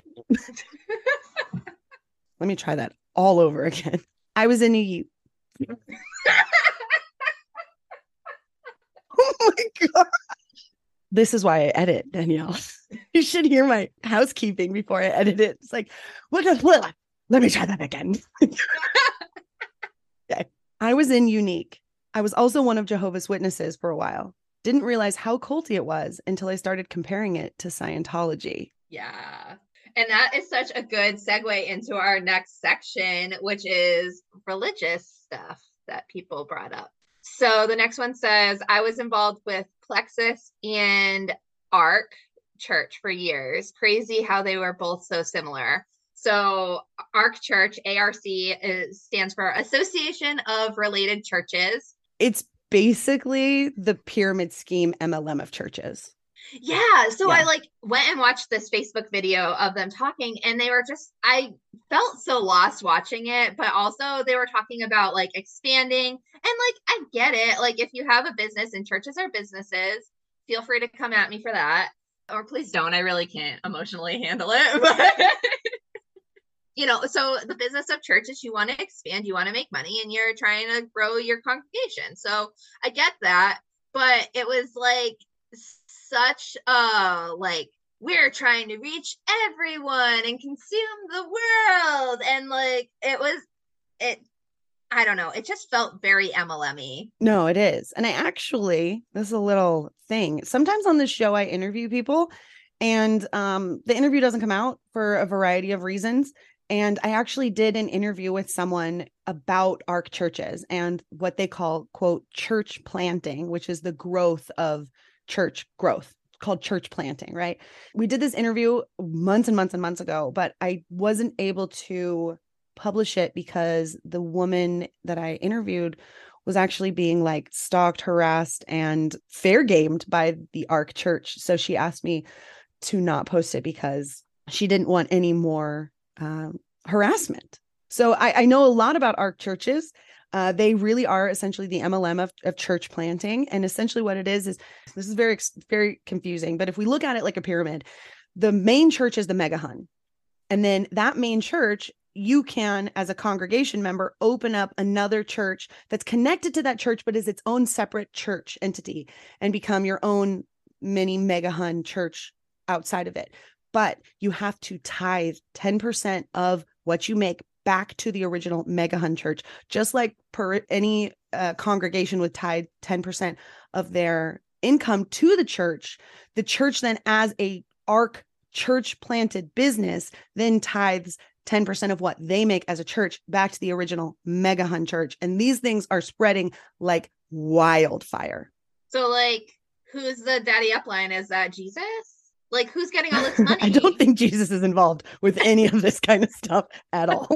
Let me try that all over again. I was a new youth. Oh my God. This is why I edit, Danielle. You should hear my housekeeping before I edit it. It's like, let me try that again. Okay. I was in Unique. I was also one of Jehovah's Witnesses for a while. Didn't realize how culty it was until I started comparing it to Scientology. Yeah. And that is such a good segue into our next section, which is religious stuff that people brought up. So the next one says, I was involved with Plexus and ARC Church for years. Crazy how they were both so similar. So ARC Church, ARC, stands for Association of Related Churches. It's basically the pyramid scheme MLM of churches. Yeah. So I went and watched this Facebook video of them talking, and they were just, I felt so lost watching it, but also they were talking about like expanding, and like, I get it. Like, if you have a business, and churches are businesses, feel free to come at me for that, or please don't. I really can't emotionally handle it. But so the business of church is you want to expand, you want to make money, and you're trying to grow your congregation. So I get that, but it was like such we're trying to reach everyone and consume the world, and like I don't know, it just felt very MLM-y. No, it is. And this is a little thing, sometimes on this show I interview people, and the interview doesn't come out for a variety of reasons. And I actually did an interview with someone about ARC churches and what they call, quote, church planting, which is the growth of church growth, called church planting, right? We did this interview months and months and months ago, but I wasn't able to publish it because the woman that I interviewed was actually being like stalked, harassed, and fair gamed by the ARC church. So she asked me to not post it because she didn't want any more harassment. So I know a lot about ARC churches. They really are essentially the MLM of church planting. And essentially what it is this is very, very confusing. But if we look at it like a pyramid, the main church is the mega hun. And then that main church, you can, as a congregation member, open up another church that's connected to that church, but is its own separate church entity, and become your own mini mega hun church outside of it. But you have to tithe 10% of what you make back to the original mega hun church, just like any congregation would tithe 10% of their income to the church. The church then, as a ARC church planted business, then tithes 10% of what they make as a church back to the original mega hun church. And these things are spreading like wildfire. So like, who's the daddy upline? Is that Jesus? Like, who's getting all this money? I don't think Jesus is involved with any of this kind of stuff at all.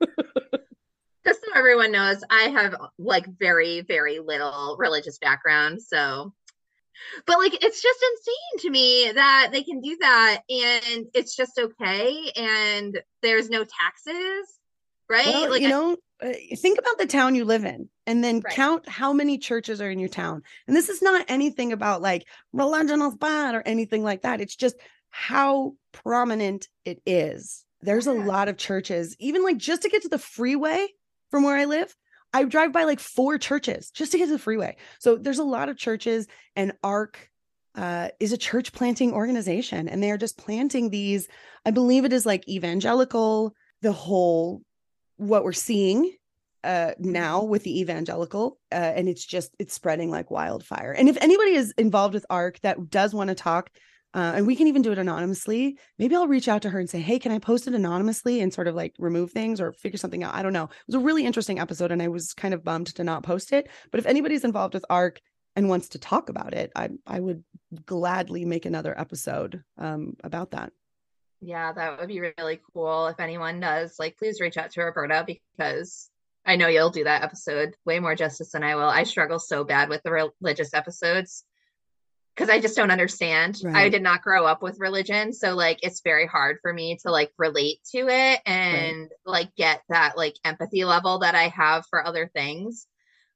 Just so everyone knows, I have like very, very little religious background. So, but like, it's just insane to me that they can do that and it's just okay. And there's no taxes, right? Well, like, think about the town you live in, and then count how many churches are in your town. And this is not anything about like religion is bad or anything like that. It's just how prominent it is. there's a lot of churches, even like just to get to the freeway from where I live. I drive by like 4 churches just to get to the freeway. So there's a lot of churches, and ARC is a church planting organization, and they are just planting these. I believe it is like evangelical, the whole, what we're seeing now with the evangelical, and it's spreading like wildfire. And if anybody is involved with ARC that does want to talk, and we can even do it anonymously, maybe I'll reach out to her and say, hey, can I post it anonymously and sort of like remove things or figure something out? I don't know. It was a really interesting episode, and I was kind of bummed to not post it. But if anybody's involved with ARC and wants to talk about it, I would gladly make another episode about that. Yeah, that would be really cool. If anyone does, like, please reach out to Roberta, because I know you'll do that episode way more justice than I will. I struggle so bad with the religious episodes because I just don't understand. Right. I did not grow up with religion. So like, it's very hard for me to like relate to it and like get that like empathy level that I have for other things.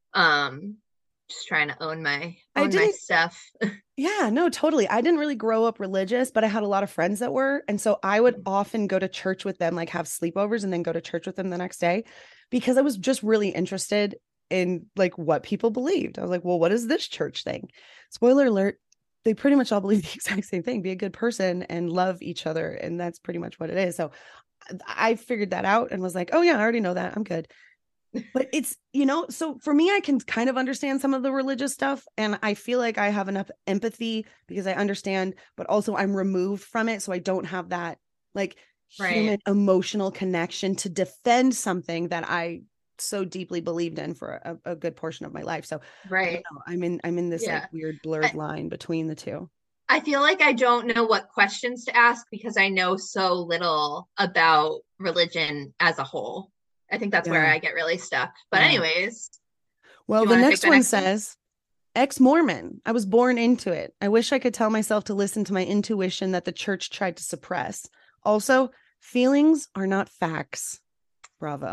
Just trying to own my stuff. Yeah, no, totally. I didn't really grow up religious, but I had a lot of friends that were. And so I would often go to church with them, like have sleepovers and then go to church with them the next day, because I was just really interested in like what people believed. I was like, well, what is this church thing? Spoiler alert, they pretty much all believe the exact same thing: be a good person and love each other. And that's pretty much what it is. So I figured that out and was like, oh yeah, I already know that. I'm good. But it's, so for me, I can kind of understand some of the religious stuff, and I feel like I have enough empathy because I understand, but also I'm removed from it. So I don't have that like human emotional connection to defend something that I so deeply believed in for a good portion of my life. So I'm in this like weird blurred line between the two. I feel like I don't know what questions to ask because I know so little about religion as a whole. I think that's where I get really stuck. But anyways. Well, the next one says, ex-Mormon. I was born into it. I wish I could tell myself to listen to my intuition that the church tried to suppress. Also, feelings are not facts. Bravo.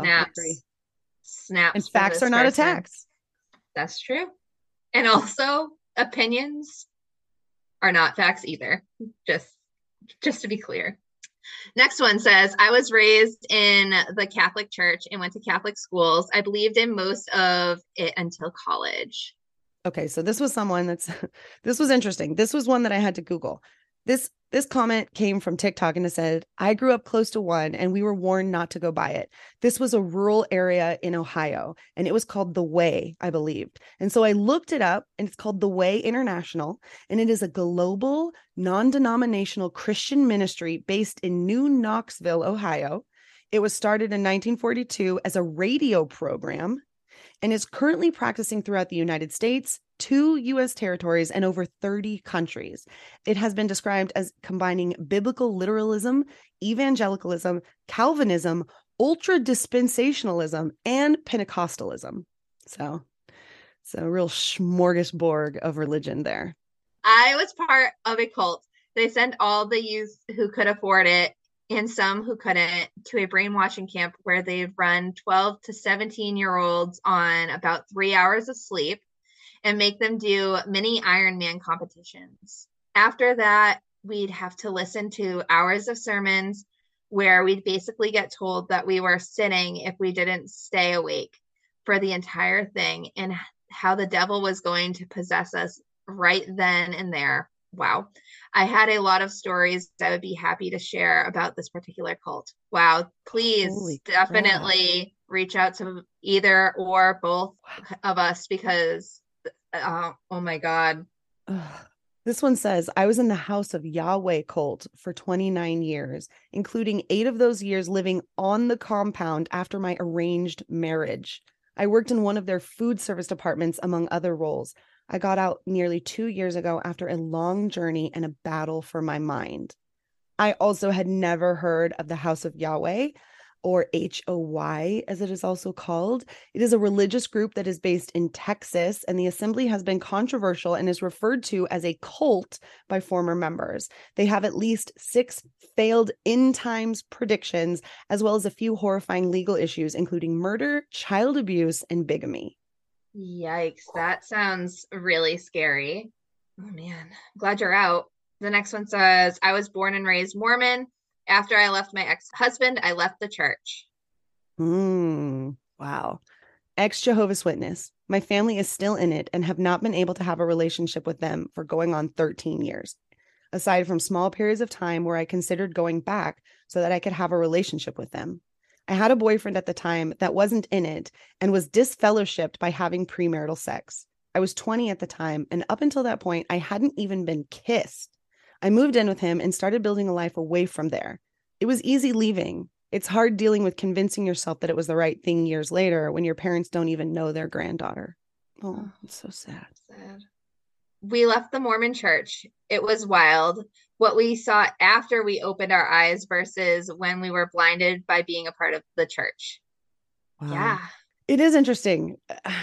Snaps. And facts are not attacks. That's true. And also, opinions are not facts either. Just to be clear. Next one says, I was raised in the Catholic Church and went to Catholic schools. I believed in most of it until college. Okay, so this was someone this was interesting. This was one that I had to Google. This comment came from TikTok, and it said, I grew up close to one and we were warned not to go by it. This was a rural area in Ohio, and it was called The Way, I believed. And so I looked it up, and it's called The Way International, and it is a global non-denominational Christian ministry based in New Knoxville, Ohio. It was started in 1942 as a radio program and is currently practicing throughout the United States, 2 U.S. territories, and over 30 countries. It has been described as combining biblical literalism, evangelicalism, Calvinism, ultra-dispensationalism, and Pentecostalism. So it's a real smorgasbord of religion there. I was part of a cult. They sent all the youth who could afford it and some who couldn't to a brainwashing camp where they've run 12 to 17-year-olds on about 3 hours of sleep and make them do mini Ironman competitions. After that, we'd have to listen to hours of sermons where we'd basically get told that we were sinning if we didn't stay awake for the entire thing, and how the devil was going to possess us right then and there. Wow. I had a lot of stories I would be happy to share about this particular cult. Wow. Please definitely reach out to either or both of us, because oh my God. This one says, I was in the House of Yahweh cult for 29 years, including 8 of those years living on the compound after my arranged marriage. I worked in one of their food service departments, among other roles. I got out nearly 2 years ago after a long journey and a battle for my mind. I also had never heard of the House of Yahweh, or HOY, as it is also called. It is a religious group that is based in Texas, and the assembly has been controversial and is referred to as a cult by former members. They have at least 6 failed end times predictions, as well as a few horrifying legal issues, including murder, child abuse, and bigamy. Yikes, that sounds really scary. Oh man, glad you're out. The next one says, I was born and raised Mormon. After I left my ex-husband, I left the church. Wow. Ex-Jehovah's Witness. My family is still in it and have not been able to have a relationship with them for going on 13 years. Aside from small periods of time where I considered going back so that I could have a relationship with them. I had a boyfriend at the time that wasn't in it and was disfellowshipped by having premarital sex. I was 20 at the time, and up until that point, I hadn't even been kissed. I moved in with him and started building a life away from there. It was easy leaving. It's hard dealing with convincing yourself that it was the right thing years later when your parents don't even know their granddaughter. Oh, it's so sad. Sad. We left the Mormon church. It was wild. What we saw after we opened our eyes versus when we were blinded by being a part of the church. Wow. Yeah. It is interesting.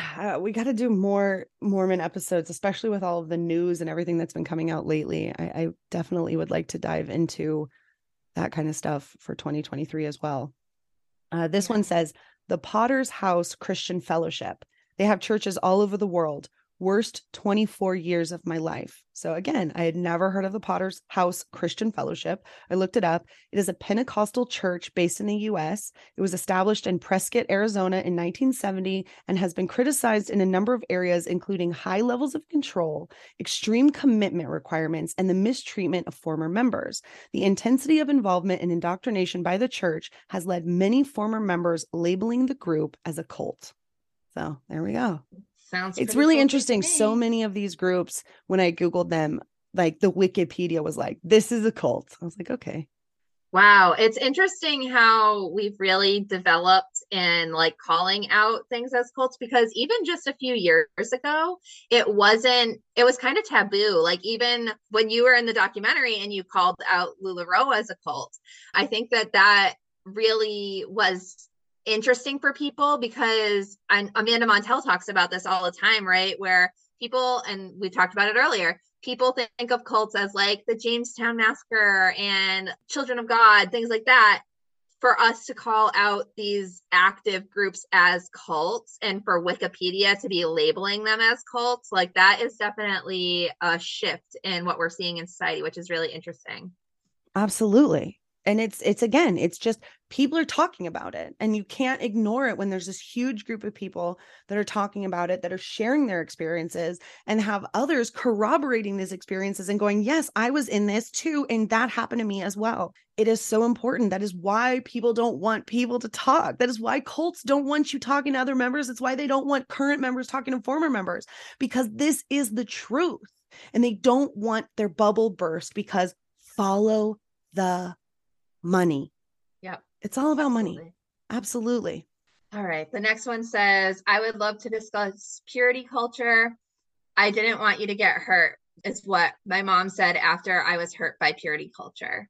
We got to do more Mormon episodes, especially with all of the news and everything that's been coming out lately. I definitely would like to dive into that kind of stuff for 2023 as well. This one says, the Potter's House Christian Fellowship. They have churches all over the world. Worst 24 years of my life. So again, I had never heard of the Potter's House Christian Fellowship. I looked it up. It is a Pentecostal church based in the U.S. It was established in Prescott, Arizona in 1970 and has been criticized in a number of areas, including high levels of control, extreme commitment requirements, and the mistreatment of former members. The intensity of involvement and indoctrination by the church has led many former members labeling the group as a cult. So there we go. It's really interesting. So many of these groups, when I Googled them, like the Wikipedia was like, this is a cult. I was like, okay. Wow. It's interesting how we've really developed in like calling out things as cults, because even just a few years ago, it was kind of taboo. Like even when you were in the documentary and you called out LuLaRoe as a cult, I think that really was interesting for people, because Amanda Montell talks about this all the time, right? Where people, and we talked about it earlier, people think of cults as like the Jamestown Massacre and Children of God, things like that. For us to call out these active groups as cults and for Wikipedia to be labeling them as cults, like that is definitely a shift in what we're seeing in society, which is really interesting. Absolutely. And it's just people are talking about it, and you can't ignore it when there's this huge group of people that are talking about it, that are sharing their experiences and have others corroborating these experiences and going, yes, I was in this too. And that happened to me as well. It is so important. That is why people don't want people to talk. That is why cults don't want you talking to other members. It's why they don't want current members talking to former members, because this is the truth. And they don't want their bubble burst, because follow the money. Yep. It's all about money. Absolutely. All right. The next one says, I would love to discuss purity culture. I didn't want you to get hurt, is what my mom said after I was hurt by purity culture.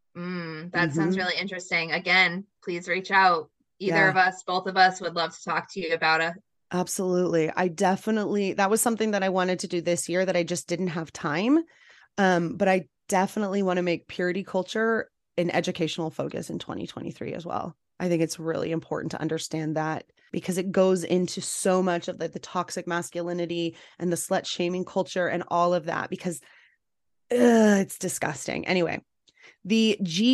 That sounds really interesting. Again, please reach out. Either of us, both of us would love to talk to you about it. Absolutely. That was something that I wanted to do this year that I just didn't have time. But I definitely want to make purity culture an educational focus in 2023 as well. I think it's really important to understand that, because it goes into so much of the toxic masculinity and the slut shaming culture and all of that, because it's disgusting. Anyway, the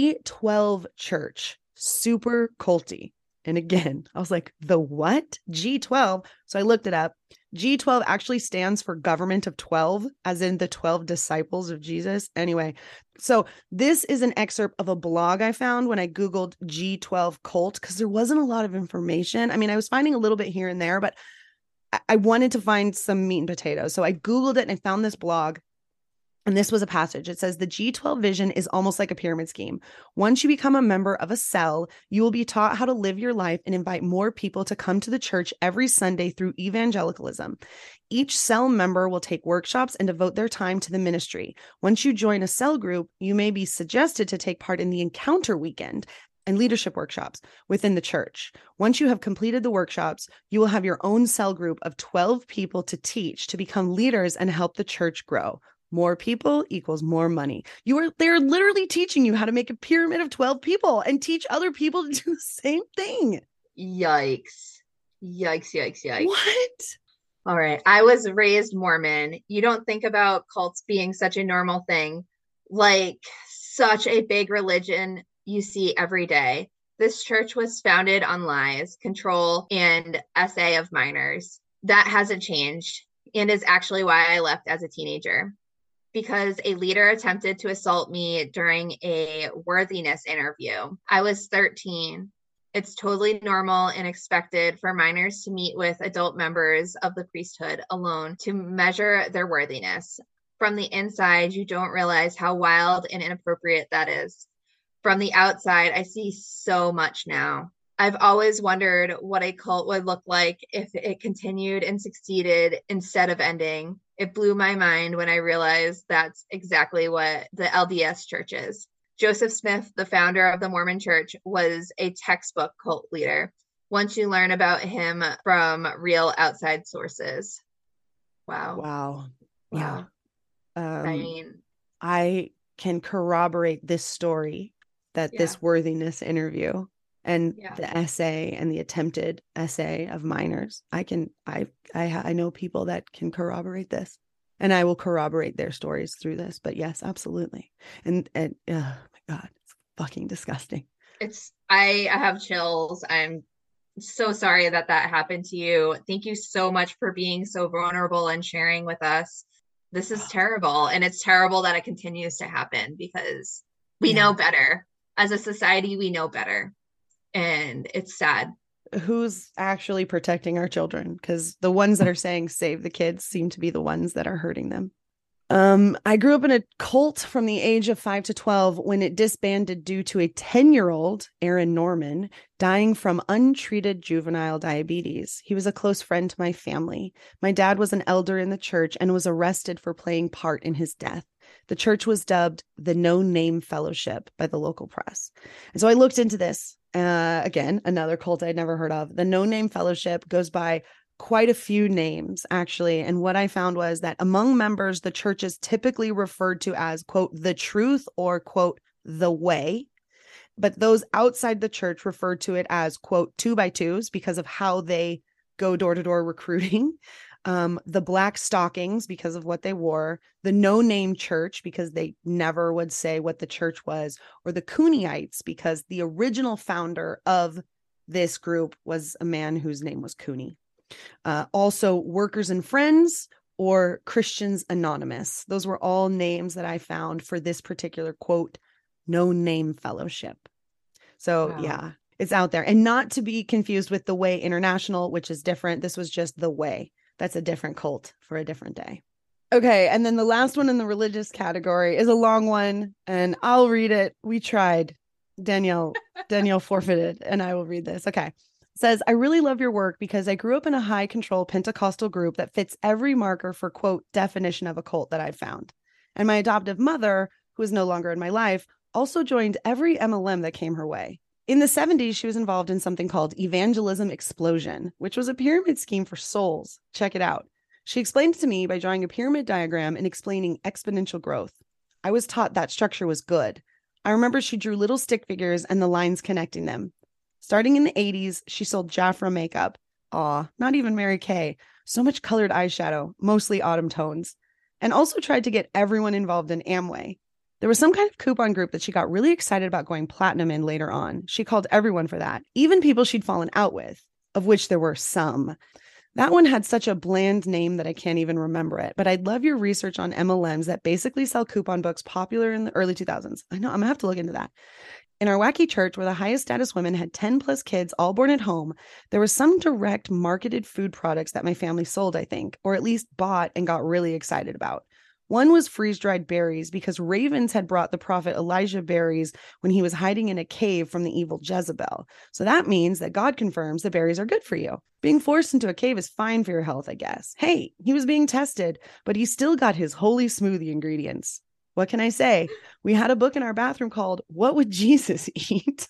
G12 church, super culty. And again, I was like, the what? G12. So I looked it up. G12 actually stands for Government of 12, as in the 12 disciples of Jesus. Anyway, so this is an excerpt of a blog I found when I Googled G12 cult, because there wasn't a lot of information. I mean, I was finding a little bit here and there, but I wanted to find some meat and potatoes. So I Googled it and I found this blog. And this was a passage. It says, the G12 vision is almost like a pyramid scheme. Once you become a member of a cell, you will be taught how to live your life and invite more people to come to the church every Sunday through evangelicalism. Each cell member will take workshops and devote their time to the ministry. Once you join a cell group, you may be suggested to take part in the encounter weekend and leadership workshops within the church. Once you have completed the workshops, you will have your own cell group of 12 people to teach, to become leaders and help the church grow. More people equals more money. They're literally teaching you how to make a pyramid of 12 people and teach other people to do the same thing. Yikes. What? All right. I was raised Mormon. You don't think about cults being such a normal thing, like such a big religion you see every day. This church was founded on lies, control, and SA of minors. That hasn't changed and is actually why I left as a teenager. Because a leader attempted to assault me during a worthiness interview. I was 13. It's totally normal and expected for minors to meet with adult members of the priesthood alone to measure their worthiness. From the inside, you don't realize how wild and inappropriate that is. From the outside, I see so much now. I've always wondered what a cult would look like if it continued and succeeded instead of ending. It blew my mind when I realized that's exactly what the LDS church is. Joseph Smith, the founder of the Mormon Church, was a textbook cult leader. Once you learn about him from real outside sources. Wow. Wow. Yeah. I mean, I can corroborate this story that this worthiness interview and the essay and the attempted essay of minors. I know people that can corroborate this, and I will corroborate their stories through this. But yes, absolutely. And oh my God, it's fucking disgusting. I have chills. I'm so sorry that happened to you. Thank you so much for being so vulnerable and sharing with us. This is terrible. And it's terrible that it continues to happen because we know better. As a society, we know better. And it's sad. Who's actually protecting our children? Because the ones that are saying save the kids seem to be the ones that are hurting them. I grew up in a cult from the age of 5 to 12 when it disbanded due to a 10-year-old, Aaron Norman, dying from untreated juvenile diabetes. He was a close friend to my family. My dad was an elder in the church and was arrested for playing part in his death. The church was dubbed the No Name Fellowship by the local press. And so I looked into this. Again, another cult I'd never heard of. The No Name Fellowship goes by quite a few names, actually. And what I found was that among members, the church is typically referred to as, quote, the truth or, quote, the way. But those outside the church refer to it as, quote, 2x2s because of how they go door to door recruiting. The Black Stockings because of what they wore, the No Name Church because they never would say what the church was, or the Cooneyeites because the original founder of this group was a man whose name was Cooney. Also Workers and Friends or Christians Anonymous. Those were all names that I found for this particular, quote, No Name Fellowship. So yeah, it's out there. And not to be confused with the Way International, which is different. This was just the Way. That's a different cult for a different day. Okay. And then the last one in the religious category is a long one and I'll read it. We tried. Danielle forfeited and I will read this. Okay. It says, I really love your work because I grew up in a high control Pentecostal group that fits every marker for, quote, definition of a cult that I've found. And my adoptive mother, who is no longer in my life, also joined every MLM that came her way. In the 70s, she was involved in something called Evangelism Explosion, which was a pyramid scheme for souls. Check it out. She explained it to me by drawing a pyramid diagram and explaining exponential growth. I was taught that structure was good. I remember she drew little stick figures and the lines connecting them. Starting in the 80s, she sold Jafra makeup. Aw, not even Mary Kay. So much colored eyeshadow, mostly autumn tones. And also tried to get everyone involved in Amway. There was some kind of coupon group that she got really excited about going platinum in later on. She called everyone for that, even people she'd fallen out with, of which there were some. That one had such a bland name that I can't even remember it, but I'd love your research on MLMs that basically sell coupon books popular in the early 2000s. I know, I'm gonna have to look into that. In our wacky church, where the highest status women had 10 plus kids, all born at home, there was some direct marketed food products that my family sold, I think, or at least bought and got really excited about. One was freeze-dried berries because ravens had brought the prophet Elijah berries when he was hiding in a cave from the evil Jezebel. So that means that God confirms the berries are good for you. Being forced into a cave is fine for your health, I guess. Hey, he was being tested, but he still got his holy smoothie ingredients. What can I say? We had a book in our bathroom called What Would Jesus Eat?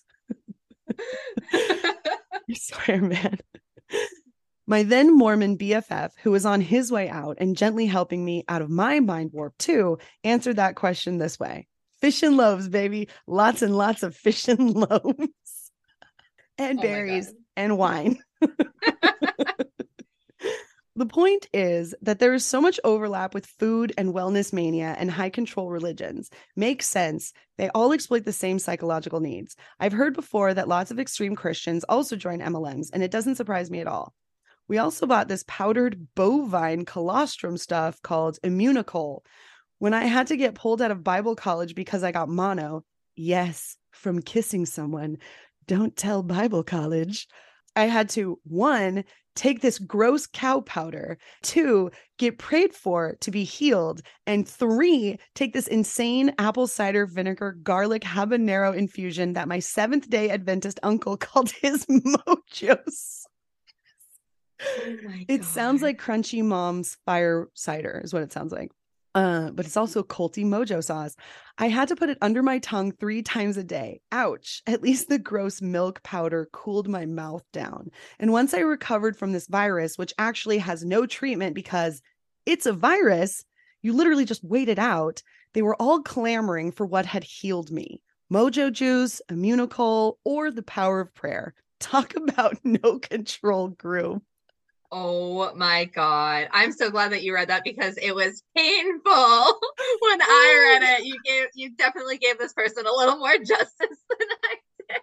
I swear, man. My then Mormon BFF, who was on his way out and gently helping me out of my mind warp too, answered that question this way. Fish and loaves, baby. Lots and lots of fish and loaves. And berries and wine. The point is that there is so much overlap with food and wellness mania and high control religions. Makes sense. They all exploit the same psychological needs. I've heard before that lots of extreme Christians also join MLMs, and it doesn't surprise me at all. We also bought this powdered bovine colostrum stuff called Immunicol. When I had to get pulled out of Bible college because I got mono, yes, from kissing someone, don't tell Bible college, I had to, 1, take this gross cow powder, 2, get prayed for to be healed, and 3, take this insane apple cider vinegar garlic habanero infusion that my Seventh-day Adventist uncle called his mojo sauce. Oh my God. It sounds like Crunchy Mom's fire cider is what it sounds like. But it's also culty mojo sauce. I had to put it under my tongue 3 times a day. Ouch. At least the gross milk powder cooled my mouth down. And once I recovered from this virus, which actually has no treatment because it's a virus, you literally just wait it out. They were all clamoring for what had healed me. Mojo juice, Immunicol, or the power of prayer. Talk about no control group. Oh my God. I'm so glad that you read that because it was painful when I read it. You definitely gave this person a little more justice than I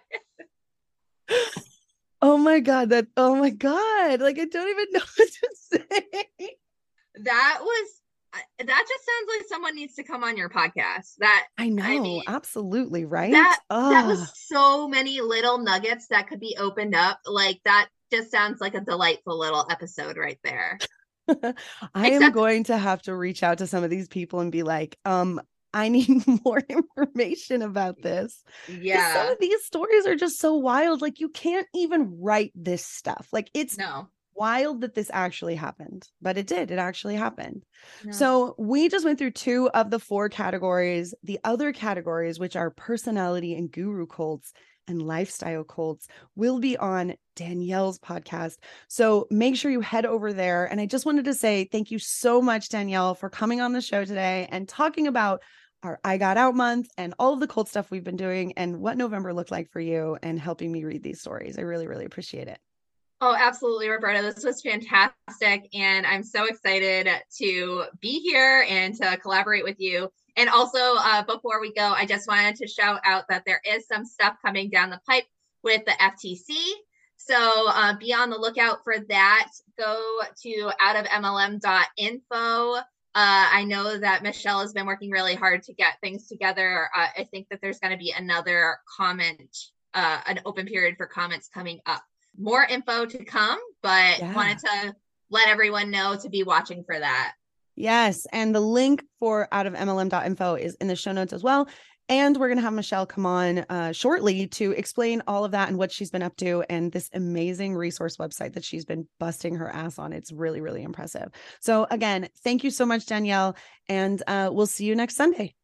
did. Oh my God. Like, I don't even know what to say. That just sounds like someone needs to come on your podcast. I mean, absolutely, right? That was so many little nuggets that could be opened up. Like, that just sounds like a delightful little episode right there. I am going to have to reach out to some of these people and be like, I need more information about this. Yeah. Some of these stories are just so wild. Like, you can't even write this stuff. Like, it's wild that this actually happened, but it did. It actually happened. No. So we just went through 2 of the 4 categories. The other categories, which are personality and guru cults and lifestyle cults, will be on Danielle's podcast. So make sure you head over there. And I just wanted to say thank you so much, Danielle, for coming on the show today and talking about our I Got Out month and all of the cult stuff we've been doing and what November looked like for you and helping me read these stories. I really, really appreciate it. Oh, absolutely, Roberta. This was fantastic. And I'm so excited to be here and to collaborate with you. And also, before we go, I just wanted to shout out that there is some stuff coming down the pipe with the FTC. So be on the lookout for that. Go to outofmlm.info. I know that Michelle has been working really hard to get things together. I think that there's going to be another an open period for comments coming up. More info to come, but wanted to let everyone know to be watching for that. Yes. And the link for outofmlm.info is in the show notes as well. And we're going to have Michelle come on shortly to explain all of that and what she's been up to and this amazing resource website that she's been busting her ass on. It's really, really impressive. So again, thank you so much, Danielle. And we'll see you next Sunday.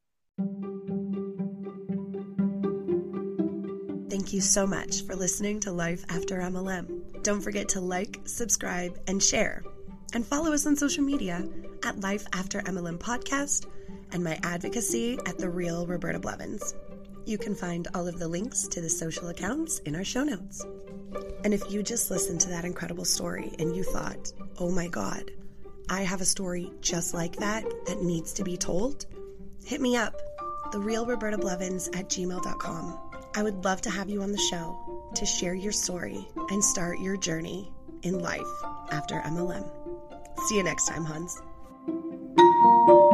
Thank you so much for listening to Life After MLM. Don't forget to like, subscribe, and share. And follow us on social media at Life After MLM Podcast and my advocacy at The Real Roberta Blevins. You can find all of the links to the social accounts in our show notes. And if you just listened to that incredible story and you thought, oh my God, I have a story just like that needs to be told, hit me up, therealrobertablevins@gmail.com. I would love to have you on the show to share your story and start your journey in life after MLM. See you next time, Hans.